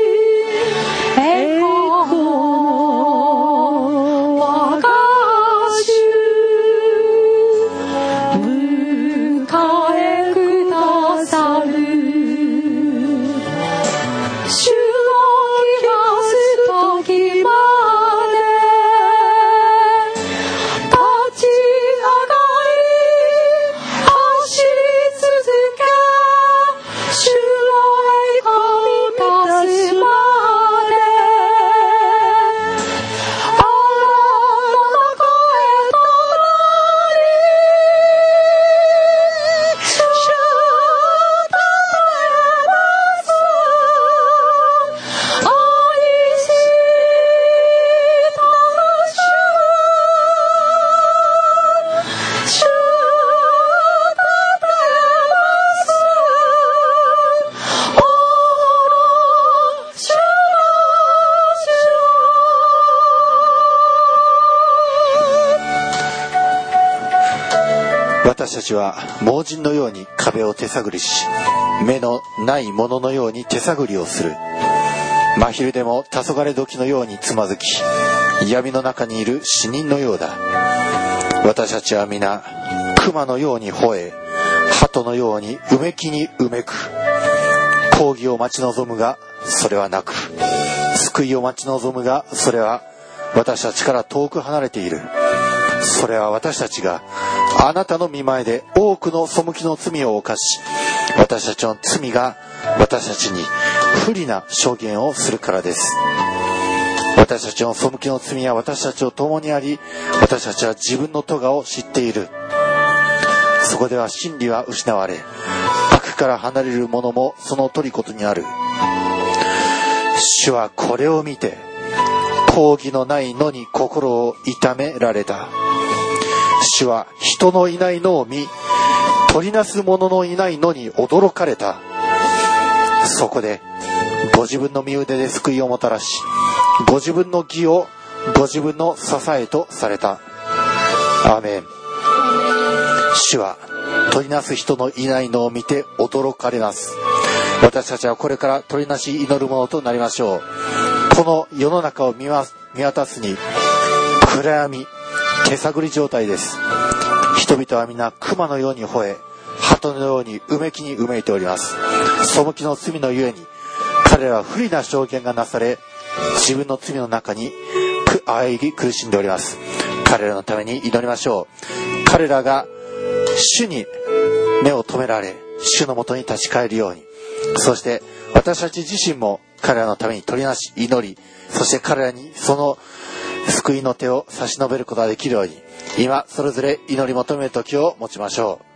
私たちは盲人のように壁を手探りし、目のない者のように手探りをする。真昼でも黄昏時のようにつまずき、闇の中にいる死人のようだ。私たちは皆熊のように吠え、鳩のようにうめきにうめく。抗義を待ち望むがそれはなく、救いを待ち望むがそれは私たちから遠く離れている。それは私たちがあなたの御前で多くの背きの罪を犯し、私たちの罪が私たちに不利な証言をするからです。私たちの背きの罪は私たちと共にあり、私たちは自分の咎を知っている。そこでは真理は失われ、悪から離れる者もその虜にある。主はこれを見て、抗義のないのに心を痛められた。主は人のいないのを見、取りなす者のいないのに驚かれた。そこでご自分の身腕で救いをもたらし、ご自分の義をご自分の支えとされた。アーメン。主は取りなす人のいないのを見て驚かれます。私たちはこれから取りなし祈るものとなりましょう。この世の中を見渡すに暗闇、手探り状態です。人々は皆熊のように吠え、鳩のようにうめきにうめいております。背きの罪のゆえに彼らは不利な証言がなされ、自分の罪の中にあえぎ苦しんでおります。彼らのために祈りましょう。彼らが主に目を留められ、主のもとに立ち返るように、そして私たち自身も彼らのために取りなし祈り、そして彼らにその救いの手を差し伸べることができるように、今それぞれ祈り求める時を持ちましょう。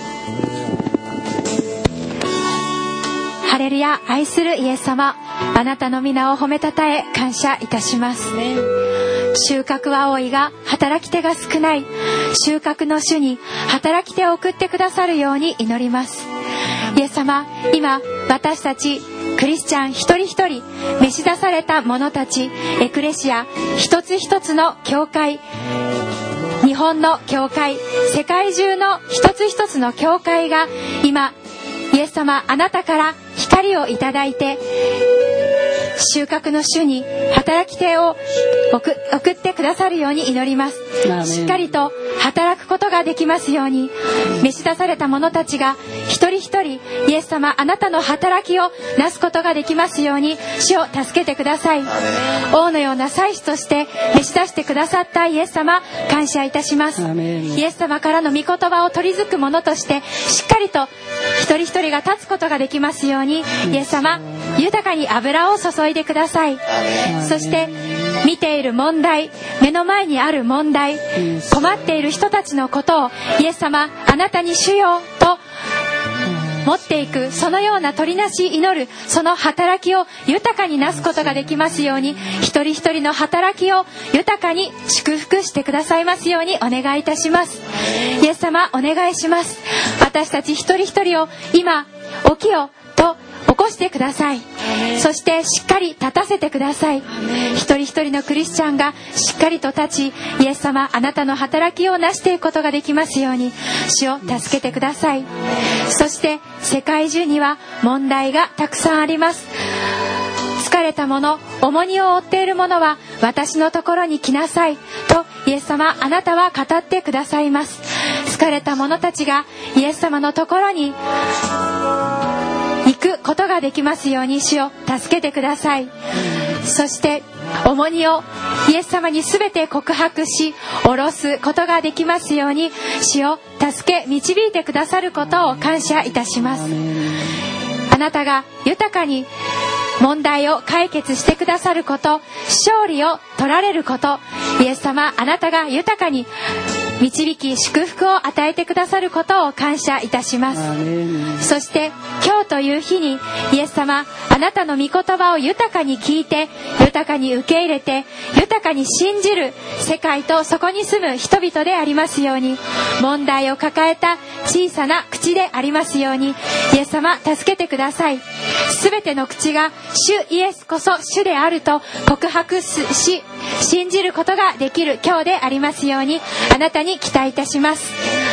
ハレルヤ。愛するイエス様、あなたの皆を褒めたたえ感謝いたします。収穫は多いが働き手が少ない。収穫の主に働き手を送ってくださるように祈ります。イエス様、今私たちクリスチャン一人一人、召し出された者たち、エクレシア一つ一つの教会、日本の教会、世界中の一つ一つの教会が今イエス様、あなたから光をいただいて、収穫の主に働き手を送, 送ってくださるように祈ります。しっかりと働くことができますように、召し出された者たちが一人一人イエス様、あなたの働きをなすことができますように、主を助けてください。王のような祭司として召し出してくださったイエス様、感謝いたします。イエス様からの御言葉を取りづく者として、しっかりと一人一人が立つことができますように、イエス様、豊かに油を注いでください。そして見ている問題、目の前にある問題、困っている人たちのことをイエス様、あなたに主よと持っていく、そのような取りなし祈る、その働きを豊かになすことができますように、一人一人の働きを豊かに祝福してくださいますようにお願いいたします。イエス様、お願いします。私たち一人一人を今起きよと起こしてください。そしてしっかり立たせてください。一人一人のクリスチャンがしっかりと立ち、イエス様、あなたの働きをなしていくことができますように、主を助けてください。そして世界中には問題がたくさんあります。疲れた者、重荷を負っている者は私のところに来なさいとイエス様、あなたは語ってくださいます。疲れた者たちがイエス様のところに行くことができますように、主を助けてください。そして重荷をイエス様に全て告白し、下ろすことができますように、主を助け導いてくださることを感謝いたします。あなたが豊かに問題を解決してくださること、勝利を取られること、イエス様、あなたが豊かに導き祝福を与えてくださることを感謝いたします。そして今日という日にイエス様、あなたの御言葉を豊かに聞いて、豊かに受け入れて、豊かに信じる世界とそこに住む人々でありますように、問題を抱えた小さな口でありますように、イエス様、助けてください。すべての口が主イエスこそ主であると告白し、信じることができる今日でありますように、あなたに期待いたします。あ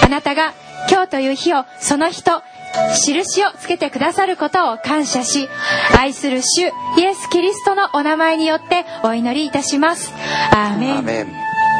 あなたが今日という日をその人印をつけてくださることを感謝し、愛する主イエス・キリストのお名前によってお祈りいたします。アーメン。 アーメン。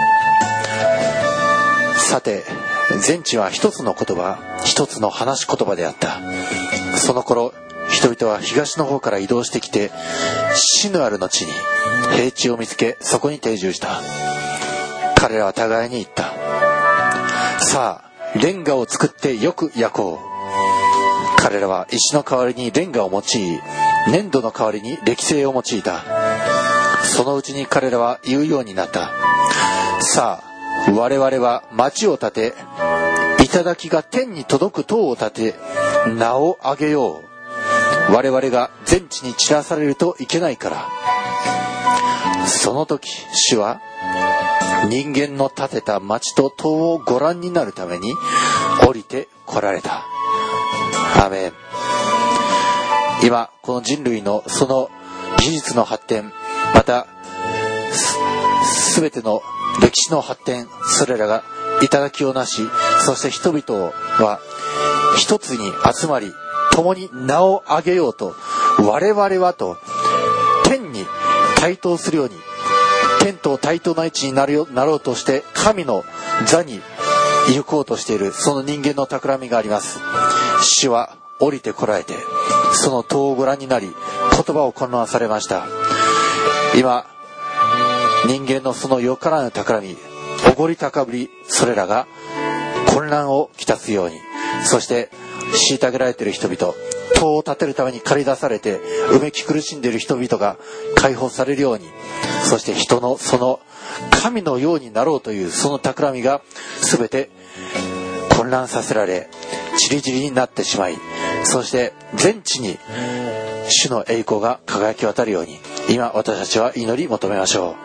さて、全地は一つの言葉、一つの話し言葉であった。その頃、人々は東の方から移動してきて、シヌアルの地に平地を見つけ、そこに定住した。彼らは互いに言った。さあ、レンガを作ってよく焼こう。彼らは石の代わりにレンガを用い、粘土の代わりに歴製を用いた。そのうちに彼らは言うようになった。さあ、我々は町を建て、頂が天に届く塔を建て、名を上げよう。我々が全地に散らされるといけないから。その時、主は人間の建てた町と塔をご覧になるために降りて来られた。アーメン。今この人類のその技術の発展、またすべての歴史の発展、それらが頂をなし、そして人々は一つに集まり、共に名を上げようと、我々はと天に対等するように、天と対等な位置になるよなろうとして神の座に行こうとしている、その人間の企みがあります。主は降りてこられて、その塔をご覧になり、言葉を混乱されました。今人間のそのよからぬ企み、おごり高ぶり、それらが混乱をきたすように、そして虐げられている人々、塔を建てるために駆り出されてうめき苦しんでいる人々が解放されるように、そして人のその神のようになろうというその企みが全て混乱させられ、ちりぢりになってしまい、そして全地に主の栄光が輝き渡るように、今私たちは祈り求めましょう。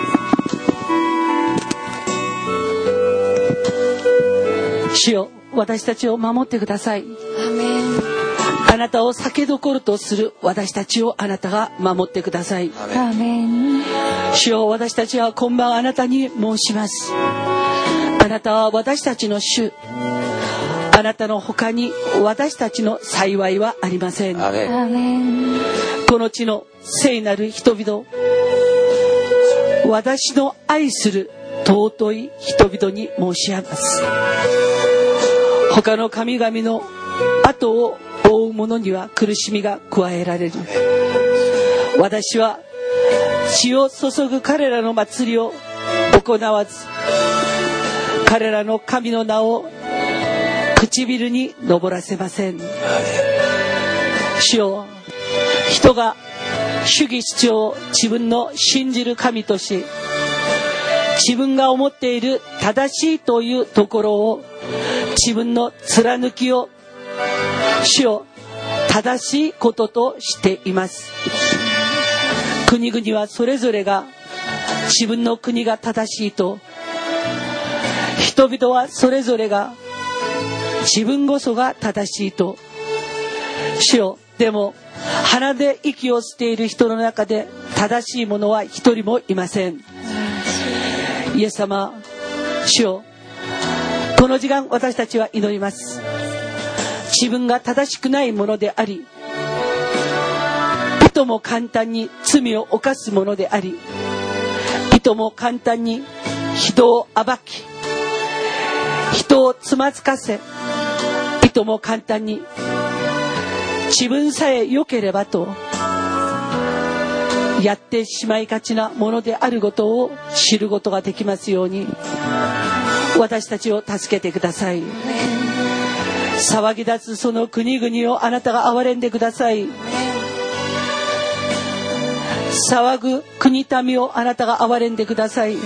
主よ、私たちを守ってください。 アーメン。 あなたを酒どころとする私たちをあなたが守ってください。 アーメン。 主よ、私たちは今晩あなたに申します。あなたは私たちの主。あなたの他に私たちの幸いはありません。 アーメン。 アーメン。 この地の聖なる人々、私の愛する尊い人々に申し上げます。他の神々の後を追う者には苦しみが加えられる。私は血を注ぐ彼らの祭りを行わず、彼らの神の名を唇に上らせません。主よ、人が主義主張を自分の信じる神とし、自分が思っている正しいというところを自分の貫きを主よ正しいこととしています。国々はそれぞれが自分の国が正しいと、人々はそれぞれが自分こそが正しいと。主よ、でも鼻で息を吸っている人の中で正しい者は一人もいません。イエス様、主よ、この時間私たちは祈ります。自分が正しくないものであり、いとも簡単に罪を犯すものであり、いとも簡単に人を暴き、人をつまずかせ、いとも簡単に自分さえ良ければとやってしまいがちなものであることを知ることができますように、私たちを助けてください。騒ぎ立つその国々をあなたが憐れんでください。騒ぐ国民をあなたが憐れんでください。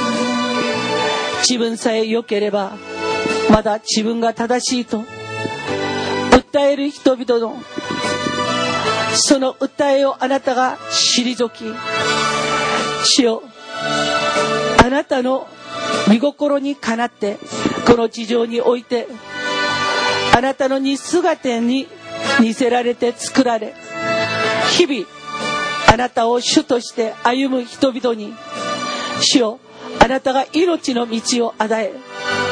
自分さえ良ければ、まだ自分が正しいと訴える人々のその訴えをあなたが退き、主よ、あなたの御心にかなってこの地上においてあなたの似姿に似せられて作られ、日々あなたを主として歩む人々に、主よ、あなたが命の道を与え、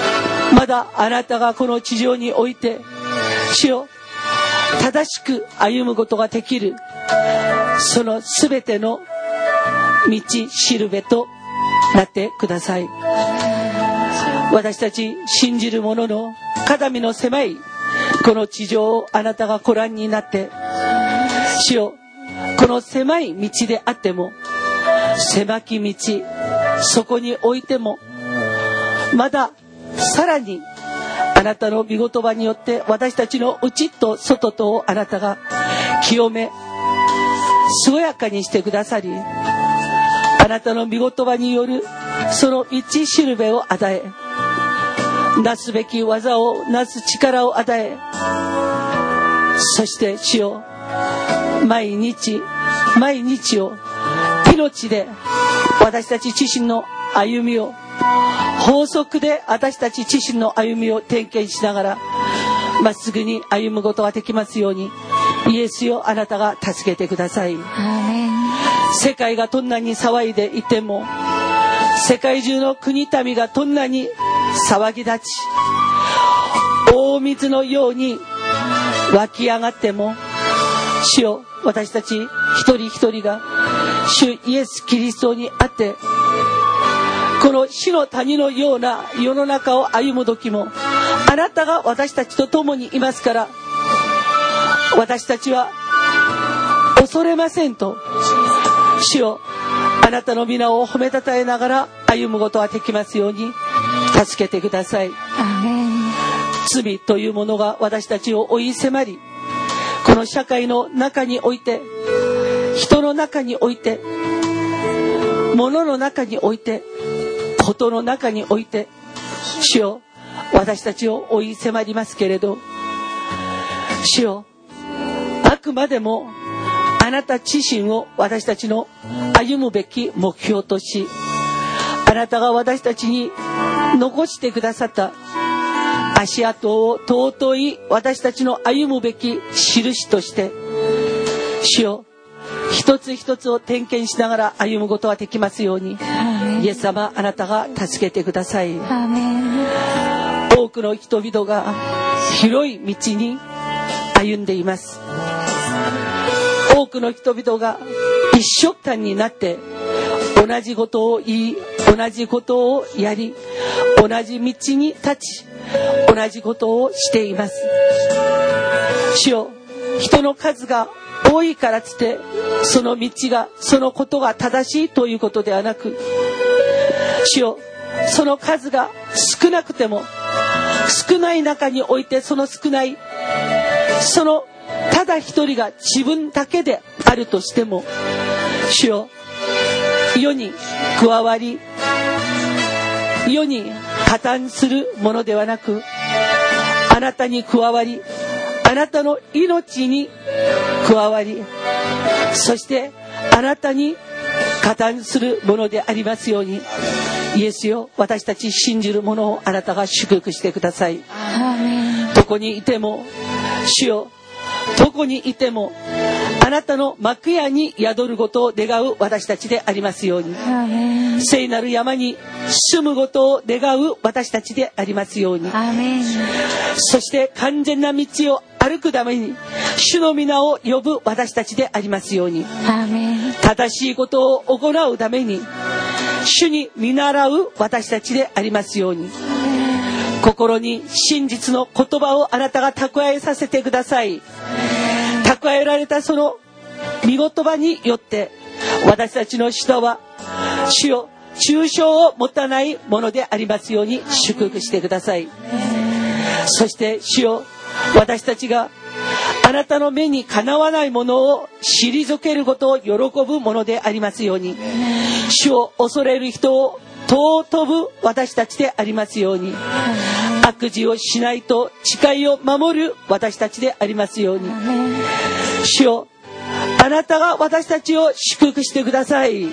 まだあなたがこの地上において主よ正しく歩むことができるそのすべての道しるべとなってください。私たち信じる者の肩身の狭いこの地上をあなたがご覧になって主よこの狭い道であっても狭き道そこにおいてもまださらにあなたの御言葉によって私たちの内と外とをあなたが清め健やかにしてくださりあなたの御言葉によるその道しるべを与えなすべき技をなす力を与えそして主よ毎日毎日を命で私たち自身の歩みを法則で私たち自身の歩みを点検しながらまっすぐに歩むことができますようにイエスよあなたが助けてください。世界がどんなに騒いでいても世界中の国民がどんなに騒ぎ立ち大水のように湧き上がっても主よ私たち一人一人が主イエスキリストにあってこの死の谷のような世の中を歩む時もあなたが私たちと共にいますから私たちは恐れませんと主よあなたの皆を褒めたたえながら歩むことができますように助けてください。罪というものが私たちを追い迫りこの社会の中において人の中において物の中においてことの中において主よ私たちを追い迫りますけれど主よあくまでもあなた自身を私たちの歩むべき目標としあなたが私たちに残してくださった足跡を尊い私たちの歩むべき印として主よ一つ一つを点検しながら歩むことができますようにイエス様あなたが助けてください。多くの人々が広い道に歩んでいます。多くの人々が一緒くたになって同じことを言い同じことをやり同じ道に立ち同じことをしています。主よ人の数が多いからつってその道がそのことが正しいということではなく主よその数が少なくても少ない中においてその少ないそのただ一人が自分だけであるとしても主よ世に加わり世に加担するものではなくあなたに加わりあなたの命に加わりそしてあなたに加担するものでありますようにイエスよ私たち信じるものをあなたが祝福してください。どこにいても主よどこにいてもあなたの幕屋に宿ることを願う私たちでありますように聖なる山に住むことを願う私たちでありますようにそして完全な道を歩くために主の皆を呼ぶ私たちでありますように正しいことを行うために主に見習う私たちでありますように心に真実の言葉をあなたが蓄えさせてください。蓄えられたその御言葉によって私たちの舌は主よ中傷を持たないものでありますように祝福してください。そして主よ私たちがあなたの目にかなわないものを退けることを喜ぶものでありますように主を恐れる人を尊ぶ私たちでありますように悪事をしないと誓いを守る私たちでありますように主よあなたが私たちを祝福してください。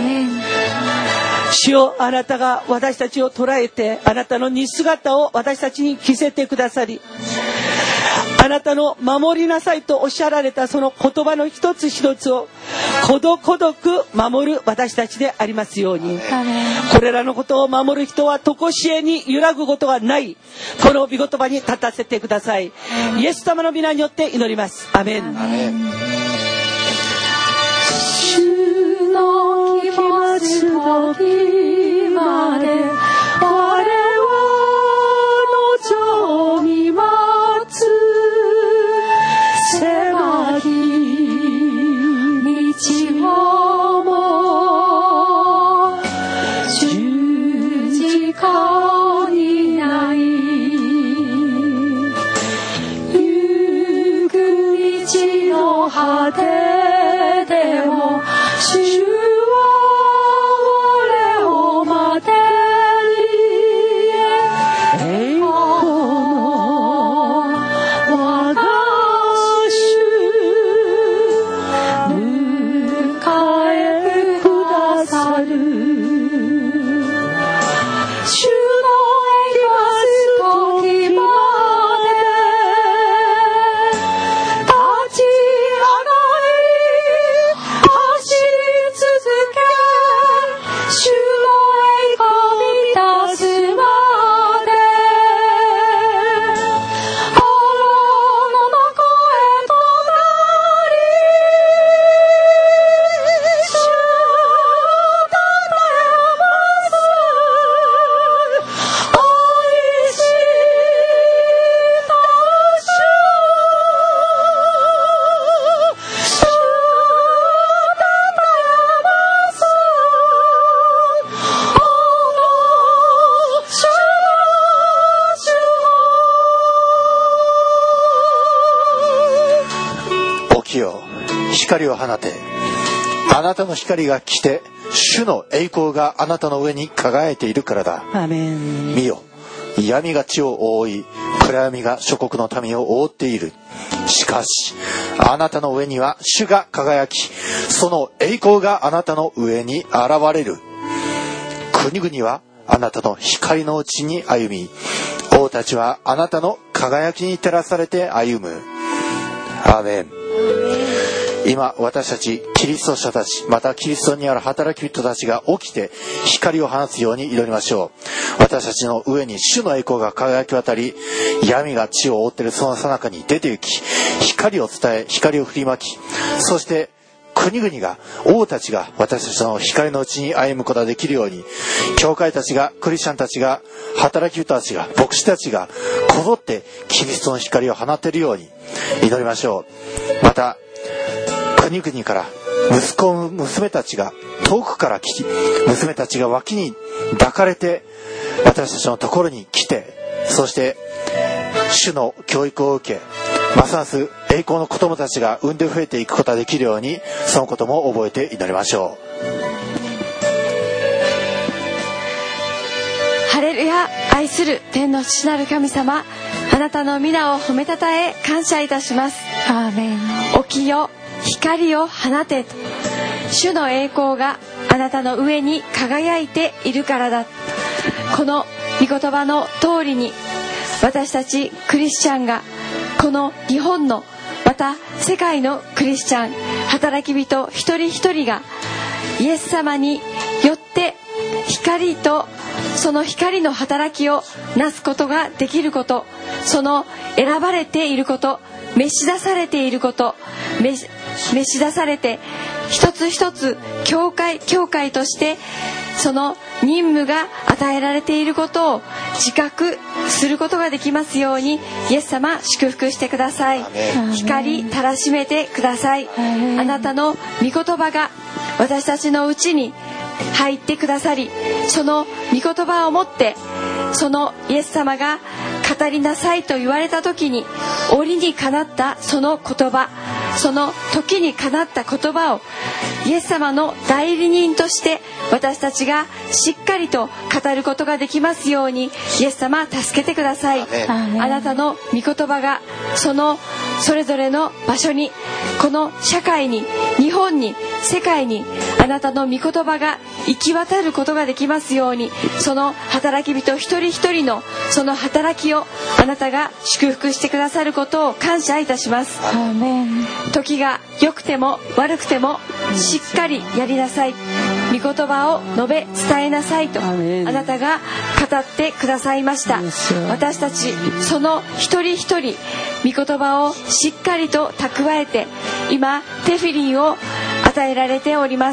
主よあなたが私たちを捉えてあなたの似姿を私たちに着せてくださりあなたの守りなさいとおっしゃられたその言葉の一つ一つをことごとく守る私たちでありますように、これらのことを守る人は常しえに揺らぐことがない、この御言葉に立たせてください。イエス様の皆によって祈ります。アメン。 アメン。 主の来ます時まで我の情に待つ、狭き道をも十字架にない行く道の果てでも主は俺を待て栄光の我が主迎えくださる。主の来ます時まで立ち上がり走り続け、主の栄光満たすまで荒野の中へとなり、主をたたえます。愛した主、主をたたえます。あの主の主を起きよ、光を放て。あなたの光が来て、主の栄光があなたの上に輝いているからだ。 アメン。 見よ、闇が地を覆い、暗闇が諸国の民を覆っている。しかしあなたの上には主が輝き、その栄光があなたの上に現れる。国々はあなたの光のうちに歩み、王たちはあなたの輝きに照らされて歩む。アーメン。今私たちキリスト者たち、またキリストにある働き人たちが起きて光を放つように祈りましょう。私たちの上に主の栄光が輝き渡り、闇が地を覆っているその最中に出て行き、光を伝え、光を振りまき、そして国々が、王たちが私たちの光のうちに歩むことができるように、教会たちが、クリスチャンたちが、働き人たちが、牧師たちがこぞってキリストの光を放っているように祈りましょう。また国々から息子娘たちが遠くから来て、娘たちが脇に抱かれて私たちのところに来て、そして主の教育を受け、ますます栄光の子供たちが産んで増えていくことができるように、そのことも覚えて祈りましょう。ハレルヤ。愛する天の父なる神様、あなたの皆を褒めたたえ感謝いたします。 アーメン。 起きよ、光を放てと、主の栄光があなたの上に輝いているからだ。この御言葉の通りに、私たちクリスチャンが、この日本の、また世界のクリスチャン、働き人一人一人がイエス様によって光とその光の働きをなすことができること、その選ばれていること、召し出されていること、召し、召し出されて一つ一つ教会教会としてその任務が与えられていることを自覚することができますように、イエス様祝福してください。光たらしめてください。あなたの御言葉が私たちのうちに入ってくださり、その御言葉をもってそのイエス様が語りなさいと言われた時に、折にかなったその言葉、その時にかなった言葉をイエス様の代理人として私たちがしっかりと語ることができますように、イエス様助けてください。あなたの御言葉がそのそれぞれの場所に、この社会に、日本に世界にあなたの御言葉が行き渡ることができますように、その働き人一人一人のその働きをあなたが祝福してくださることを感謝いたします。 アーメン。 時が良くても悪くてもしっかりやりなさい、御言葉を述べ伝えなさいとあなたが語ってくださいました。私たちその一人一人御言葉をしっかりと蓄えて、今テフィリンを与えられております。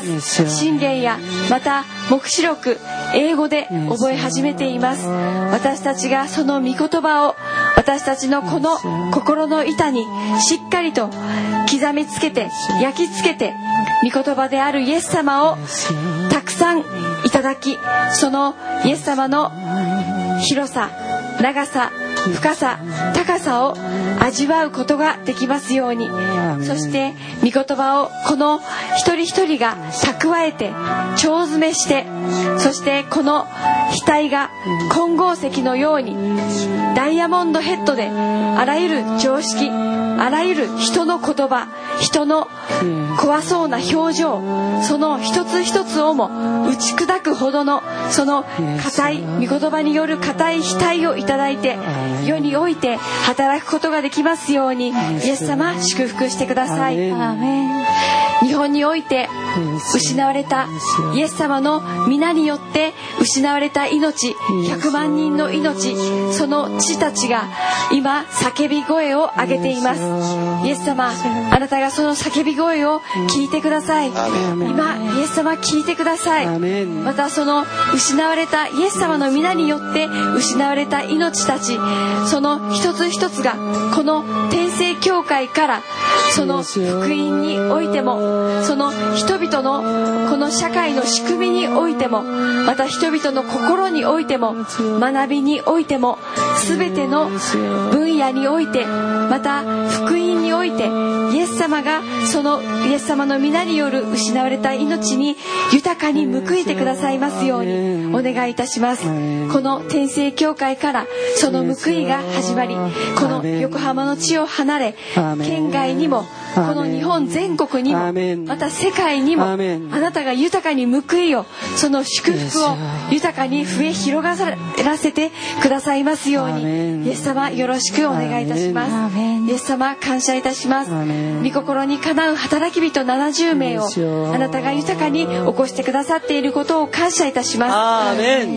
箴言やまた黙示録、英語で覚え始めています。私たちがその御言葉を私たちのこの心の板にしっかりと刻みつけて焼き付けて、御言葉であるイエス様をたくさんいただき、そのイエス様の広さ、長さ、深さ、高さを味わうことができますように。そして御言葉をこの一人一人が蓄えて腸詰めして、そしてこの額が金剛石のようにダイヤモンドヘッドであらゆる常識、あらゆる人の言葉、人の怖そうな表情、その一つ一つをも打ち砕くほどのその固い御言葉による固い額をいただいて、世において働くことができますように、イエス様祝福してください。アーメン。日本において失われたイエス様の皆によって失われた命、ひゃくまんにんの命、その父たちが今叫び声を上げています。イエス様、あなたがその叫び声を聞いてください。今イエス様聞いてください。またその失われたイエス様の皆によって失われた命たち、その一つ一つがこの天聖教会からその福音においても、その人々のこの社会の仕組みにおいても、また人々の心においても、学びにおいても、全ての分野において、また福音において、イエス様がそのイエス様の皆による失われた命に豊かに報いてくださいますようにお願いいたします。この天聖教会からその報いが始まり、この横浜の地を離れ、県外にもこの日本全国にも、また世界にも、あなたが豊かに報いを、その祝福を豊かに増え広がらせてくださいますように、イエス様よろしくお願いいたします。イエス様感謝いたします。御心にかなう働き人ななじゅうめいをあなたが豊かに起こしてくださっていることを感謝いたします。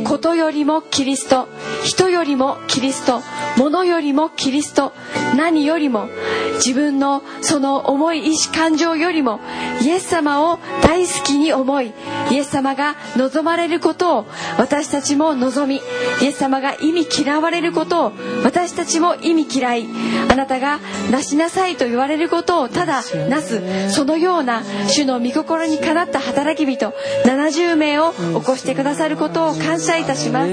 ことよりもキリスト、人よりもキリスト、物よりもキリスト、何よりも自分のその重い意志感情よりもイエス様を大好きに思い、イエス様が望まれることを私たちも望み、イエス様が意味嫌われることを私たちも意味嫌い、あなたがなしなさいと言われることをただなす、そのような主の御心にかなった働き人ななじゅうめいを起こしてくださることを感謝いたします。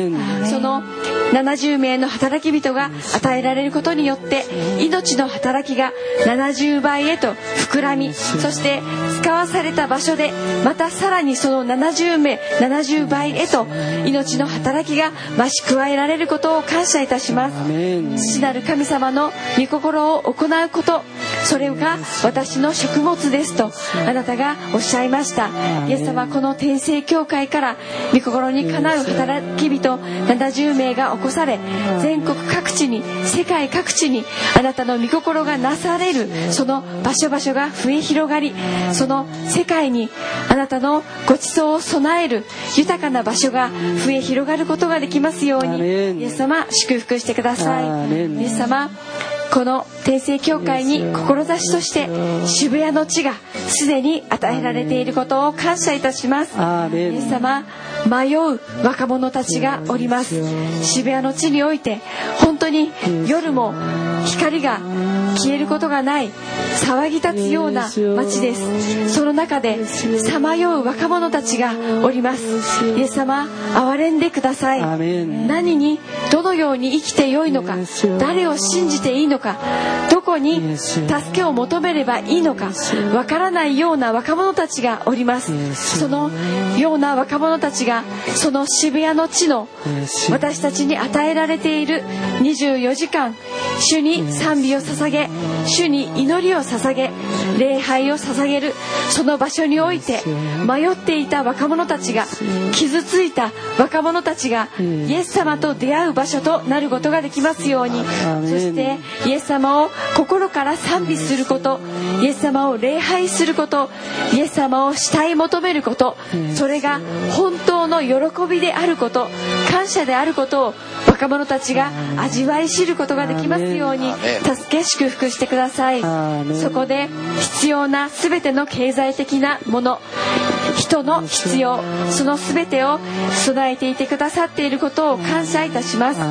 そのななじゅうめいの働き人が与えられることによって命の働きがななじゅうばいへと膨らみ、そして使わされた場所でまたさらにそのななじゅうめいななじゅうばいへと命の働きが増し加えられることを感謝いたします。父なる神様の御心を行うこと、それが私の食物ですとあなたがおっしゃいました。イエス様、この天聖教会から御心にかなう働き人ななじゅうめいが起こされ、全国各地に世界各地にあなたの御心がなされるその場所場所が増え広がり、その世界にあなたのご馳走を備える豊かな場所が増え広がることができますように、イエス様祝福してください。イエス様、この天聖教会に志として渋谷の地がすでに与えられていることを感謝いたします。イエス様、迷う若者たちがおります。渋谷の地において本当に夜も光が消えることがない騒ぎ立つような街です。その中でさまよう若者たちがおります。イエス様、憐れんでください。何にどのように生きてよいのか、誰を信じていいのか、どここに助けを求めればいいのかわからないような若者たちがおります。そのような若者たちがその渋谷の地の私たちに与えられているにじゅうよじかん主に賛美を捧げ、主に祈りを捧げ、礼拝を捧げるその場所において迷っていた若者たちが、傷ついた若者たちがイエス様と出会う場所となることができますように、そしてイエス様を心から賛美すること、イエス様を礼拝すること、イエス様を慕い求めること、それが本当の喜びであること、感謝であることを若者たちが味わい知ることができますように助け祝福してください。そこで必要なすべての経済的なもの、人の必要、そのすべてを備えていてくださっていることを感謝いたします。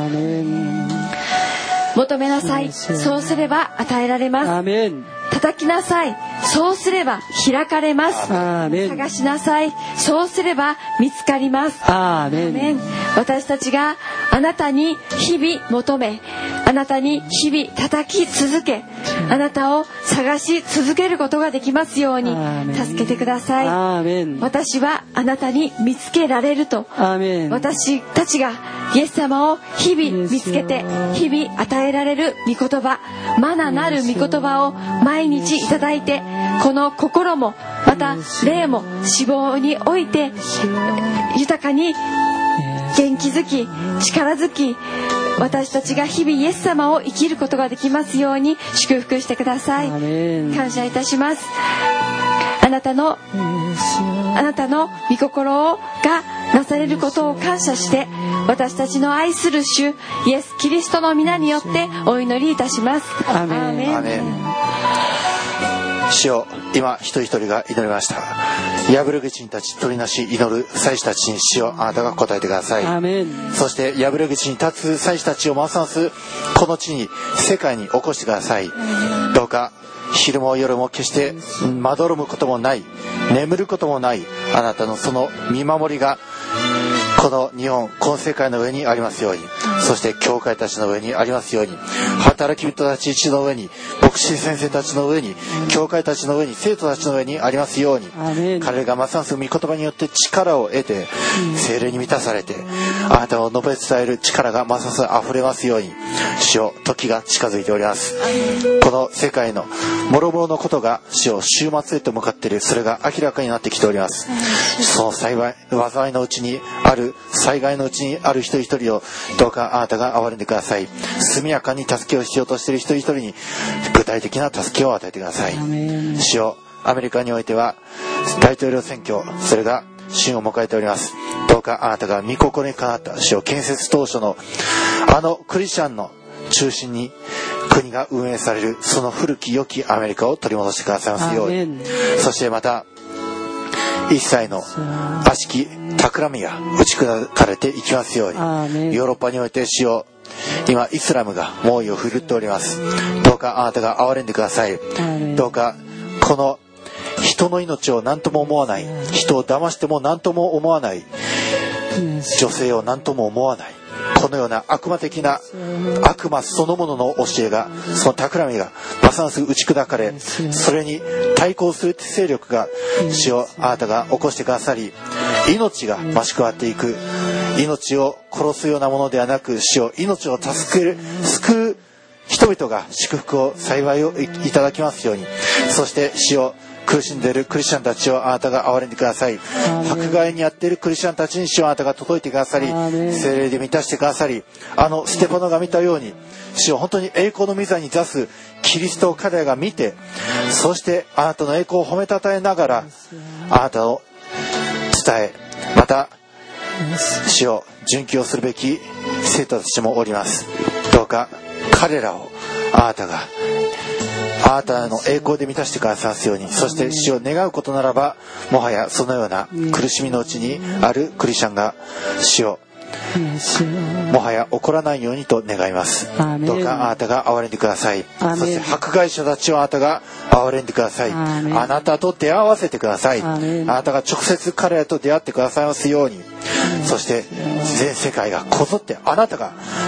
求めなさい、そうすれば与えられます。叩きなさい、そうすれば開かれます。探しなさい、そうすれば見つかります。アーメン。私たちがあなたに日々求め、あなたに日々叩き続け、あなたを探し続けることができますように助けてください。私はあなたに見つけられると、私たちがイエス様を日々見つけて日々与えられる御言葉、マナなる御言葉を毎日いただいて、この心もまた霊も死亡において豊かに元気づき力づき、私たちが日々イエス様を生きることができますように祝福してください。感謝いたします。あなたのあなたの御心がなされることを感謝して、私たちの愛する主イエス・キリストの皆によってお祈りいたします。アーメン。 アーメン。主よ、今一人一人が祈りました。破る口に立ち取りなし祈る祭司たちに主よ、あなたが答えてください。 アーメン。 そして破る口に立つ祭司たちをますますこの地に世界に起こしてください。どうか昼も夜も決してまどろむこともない、眠ることもないあなたのその見守りがこの日本、この世界の上にありますように、そして教会たちの上にありますように、働き人たち一の上に、牧師先生たちの上に、教会たちの上に、生徒たちの上にありますように、彼がますます御言葉によって力を得て、聖霊に満たされて、あなたを述べ伝える力がますます溢れますように、主よ、時が近づいております。この世界の諸々のことが主よ、終末へと向かっている、それが明らかになってきております。その幸い、災いのうちにある、災害のうちにある一人一人をどうかあなたが憐れんでください。速やかに助けを必要としている一人一人に具体的な助けを与えてください。主よ、アメリカにおいては大統領選挙、それが旬を迎えております。どうかあなたが御心にかなった主よ、建設当初のあのクリスチャンの中心に国が運営されるその古き良きアメリカを取り戻してくださいますように。そしてまた一切の悪しき企みが打ち砕かれていきますように。ヨーロッパにおいて主よ、今イスラムが猛威を振るっております。どうかあなたが憐れんでください。どうかこの人の命を何とも思わない、人を騙しても何とも思わない、女性を何とも思わない、このような悪魔的な悪魔そのものの教えが、その企みがますます打ち砕かれ、それに対抗する勢力が主をあなたが起こしてくださり、命が増し加わっていく、命を殺すようなものではなく、主を命を助ける救う人々が祝福を幸いをいただきますように。そして主を苦しんでいるクリスチャンたちをあなたが憐れんでください。迫害にやっているクリスチャンたちに主をあなたが届いてくださり、聖霊で満たしてくださり、あのステパノが見たように主を本当に栄光の御座に座すキリストを彼らが見て、そしてあなたの栄光を褒めたたえながらあなたを伝え、また主を殉教するべき生徒たちもおります。どうか彼らをあなたがあなたの栄光で満たしてくださいますように。そして主を願うことならば、もはやそのような苦しみのうちにあるクリスチャンが主をもはや起こらないようにと願います。どうかあなたが憐れんでください。そして迫害者たちをあなたが憐れんでください。あなたと出会わせてください。あなたが直接彼らと出会ってくださいますように。そして全世界がこぞってあなたが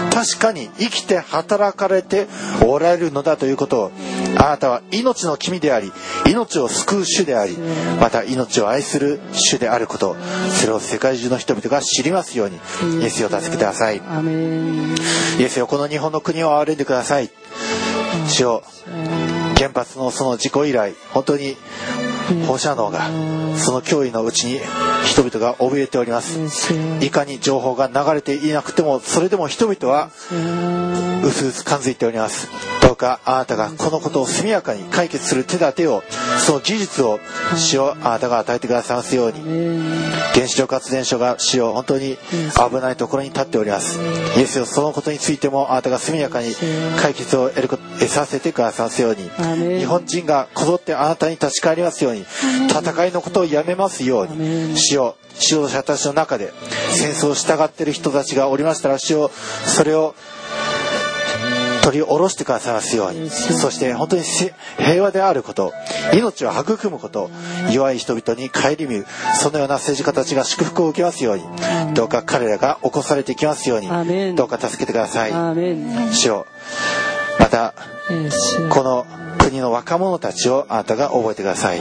確かに生きて働かれておられるのだということを、あなたは命の君であり、命を救う主であり、また命を愛する主であること、それを世界中の人々が知りますように、イエスを助けてください。イエスよ、この日本の国を憐れんでください。主よ、原発のその事故以来、本当に放射能がその脅威のうちに人々が怯えております。いかに情報が流れていなくても、それでも人々はうすうす感づいております。どうかあなたがこのことを速やかに解決する手立てを、その技術を主よ、あなたが与えてくださいますように。原子力発電所が主よ、本当に危ないところに立っております。イエスよ、そのことについてもあなたが速やかに解決を得ること得させてくださいますように。日本人がこぞってあなたに立ち返りますように、戦いのことをやめますように。主よ、指導者たちの中で戦争を従っている人たちがおりましたら、主よ、それを取り下ろしてくださいますように。そして本当に平和であること、命を育むこと、弱い人々に顧みる、そのような政治家たちが祝福を受けますように。どうか彼らが起こされていきますように、どうか助けてください。主よ、またこの国の若者たちをあなたが覚えてください。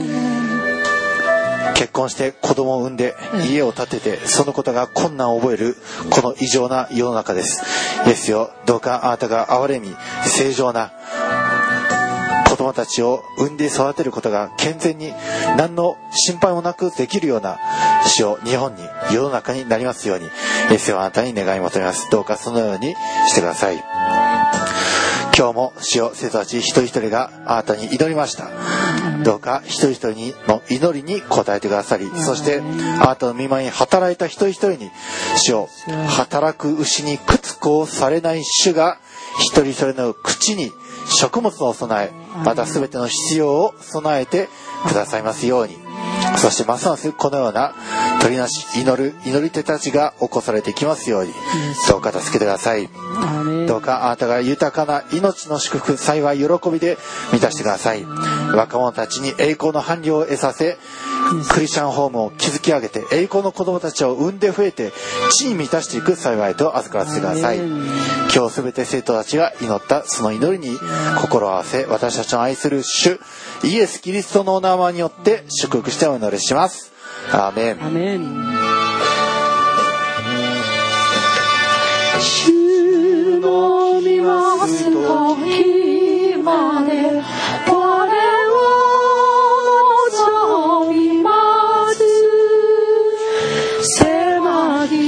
結婚して子供を産んで家を建てて、そのことが困難を覚えるこの異常な世の中です。イエスよ、どうかあなたが憐れみ、正常な子供たちを産んで育てることが健全に何の心配もなくできるような主を日本に、世の中になりますように、イエスよ、あなたに願い求めます。どうかそのようにしてください。今日も主よ、生徒たち一人一人があなたに祈りました。どうか一人一人にの祈りに応えてくださり、そしてあなたの御前に働いた一人一人に、主よ、働く牛に屈行されない主が一人一人の口に食物を備え、また全ての必要を備えてくださいますように。そしてますますこのような取りなし祈る祈り手たちが起こされてきますように、どうか助けてください。どうかあなたが豊かな命の祝福、幸い、喜びで満たしてください。若者たちに栄光の伴侶を得させ、クリスチャンホームを築き上げて、栄光の子供たちを産んで増えて地に満たしていく幸いと預からせてください。今日すべて生徒たちが祈ったその祈りに心を合わせ、私たちの愛する主イエス・キリストのお名前によって祝福してお祈りします。アーメン。 アーメン。 主の見ます時まで我を望みます。狭き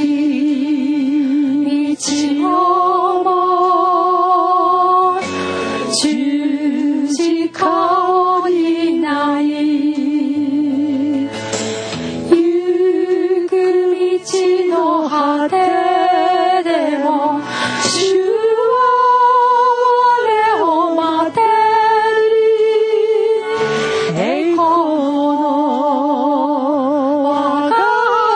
道をも十字架を担い、行く道の果てでも主は俺を待ってる。栄光の我が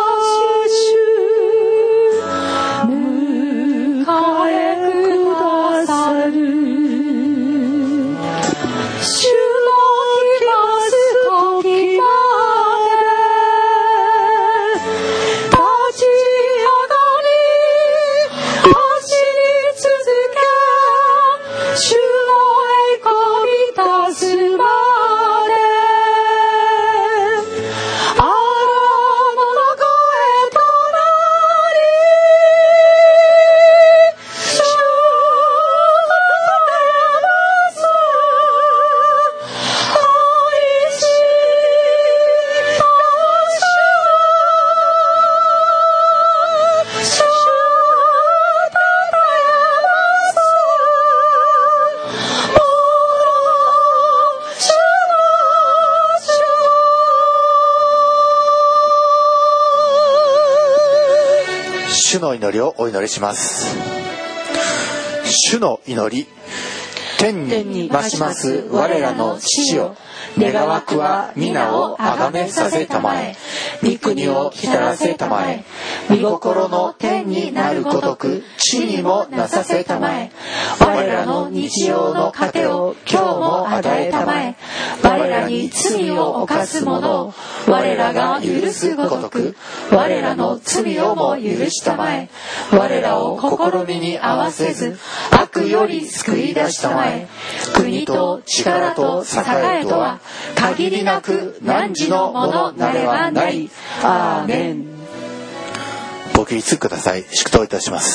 主迎えくださる。主の来ます時まで立ち上がり走り続け、主の栄光満たすまで荒野の声となり、主を表す愛しと主主をたたえます。お主の主の祈りをお祈りします。主の祈り。天に増します我らの父よ、願わくは皆をあがめさせたまえ、御国を来たらせたまえ、御心の天になるごとく死にもなさせたまえ。我らの日常の糧を今日も与えたまえ。我らに罪を犯す者を我らが許すごとく、我らの罪をも許したまえ。我らを試みに合わせず、悪より救い出したまえ。国と力と栄えとは限りなく汝のものなれはない。アーメン。ご起立ください。祝祷いたします。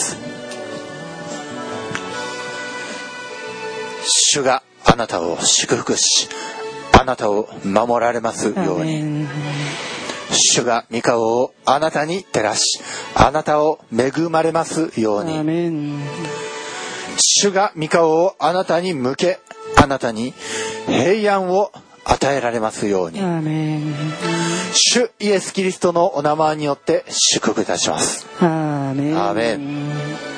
主があなたを祝福し、あなたを守られますように。主が御顔をあなたに照らし、あなたを恵まれますように。主が御顔をあなたに向け、あなたに平安を与えられますように。主イエスキリストのお名前によって祝福いたします。アーメン。アーメン。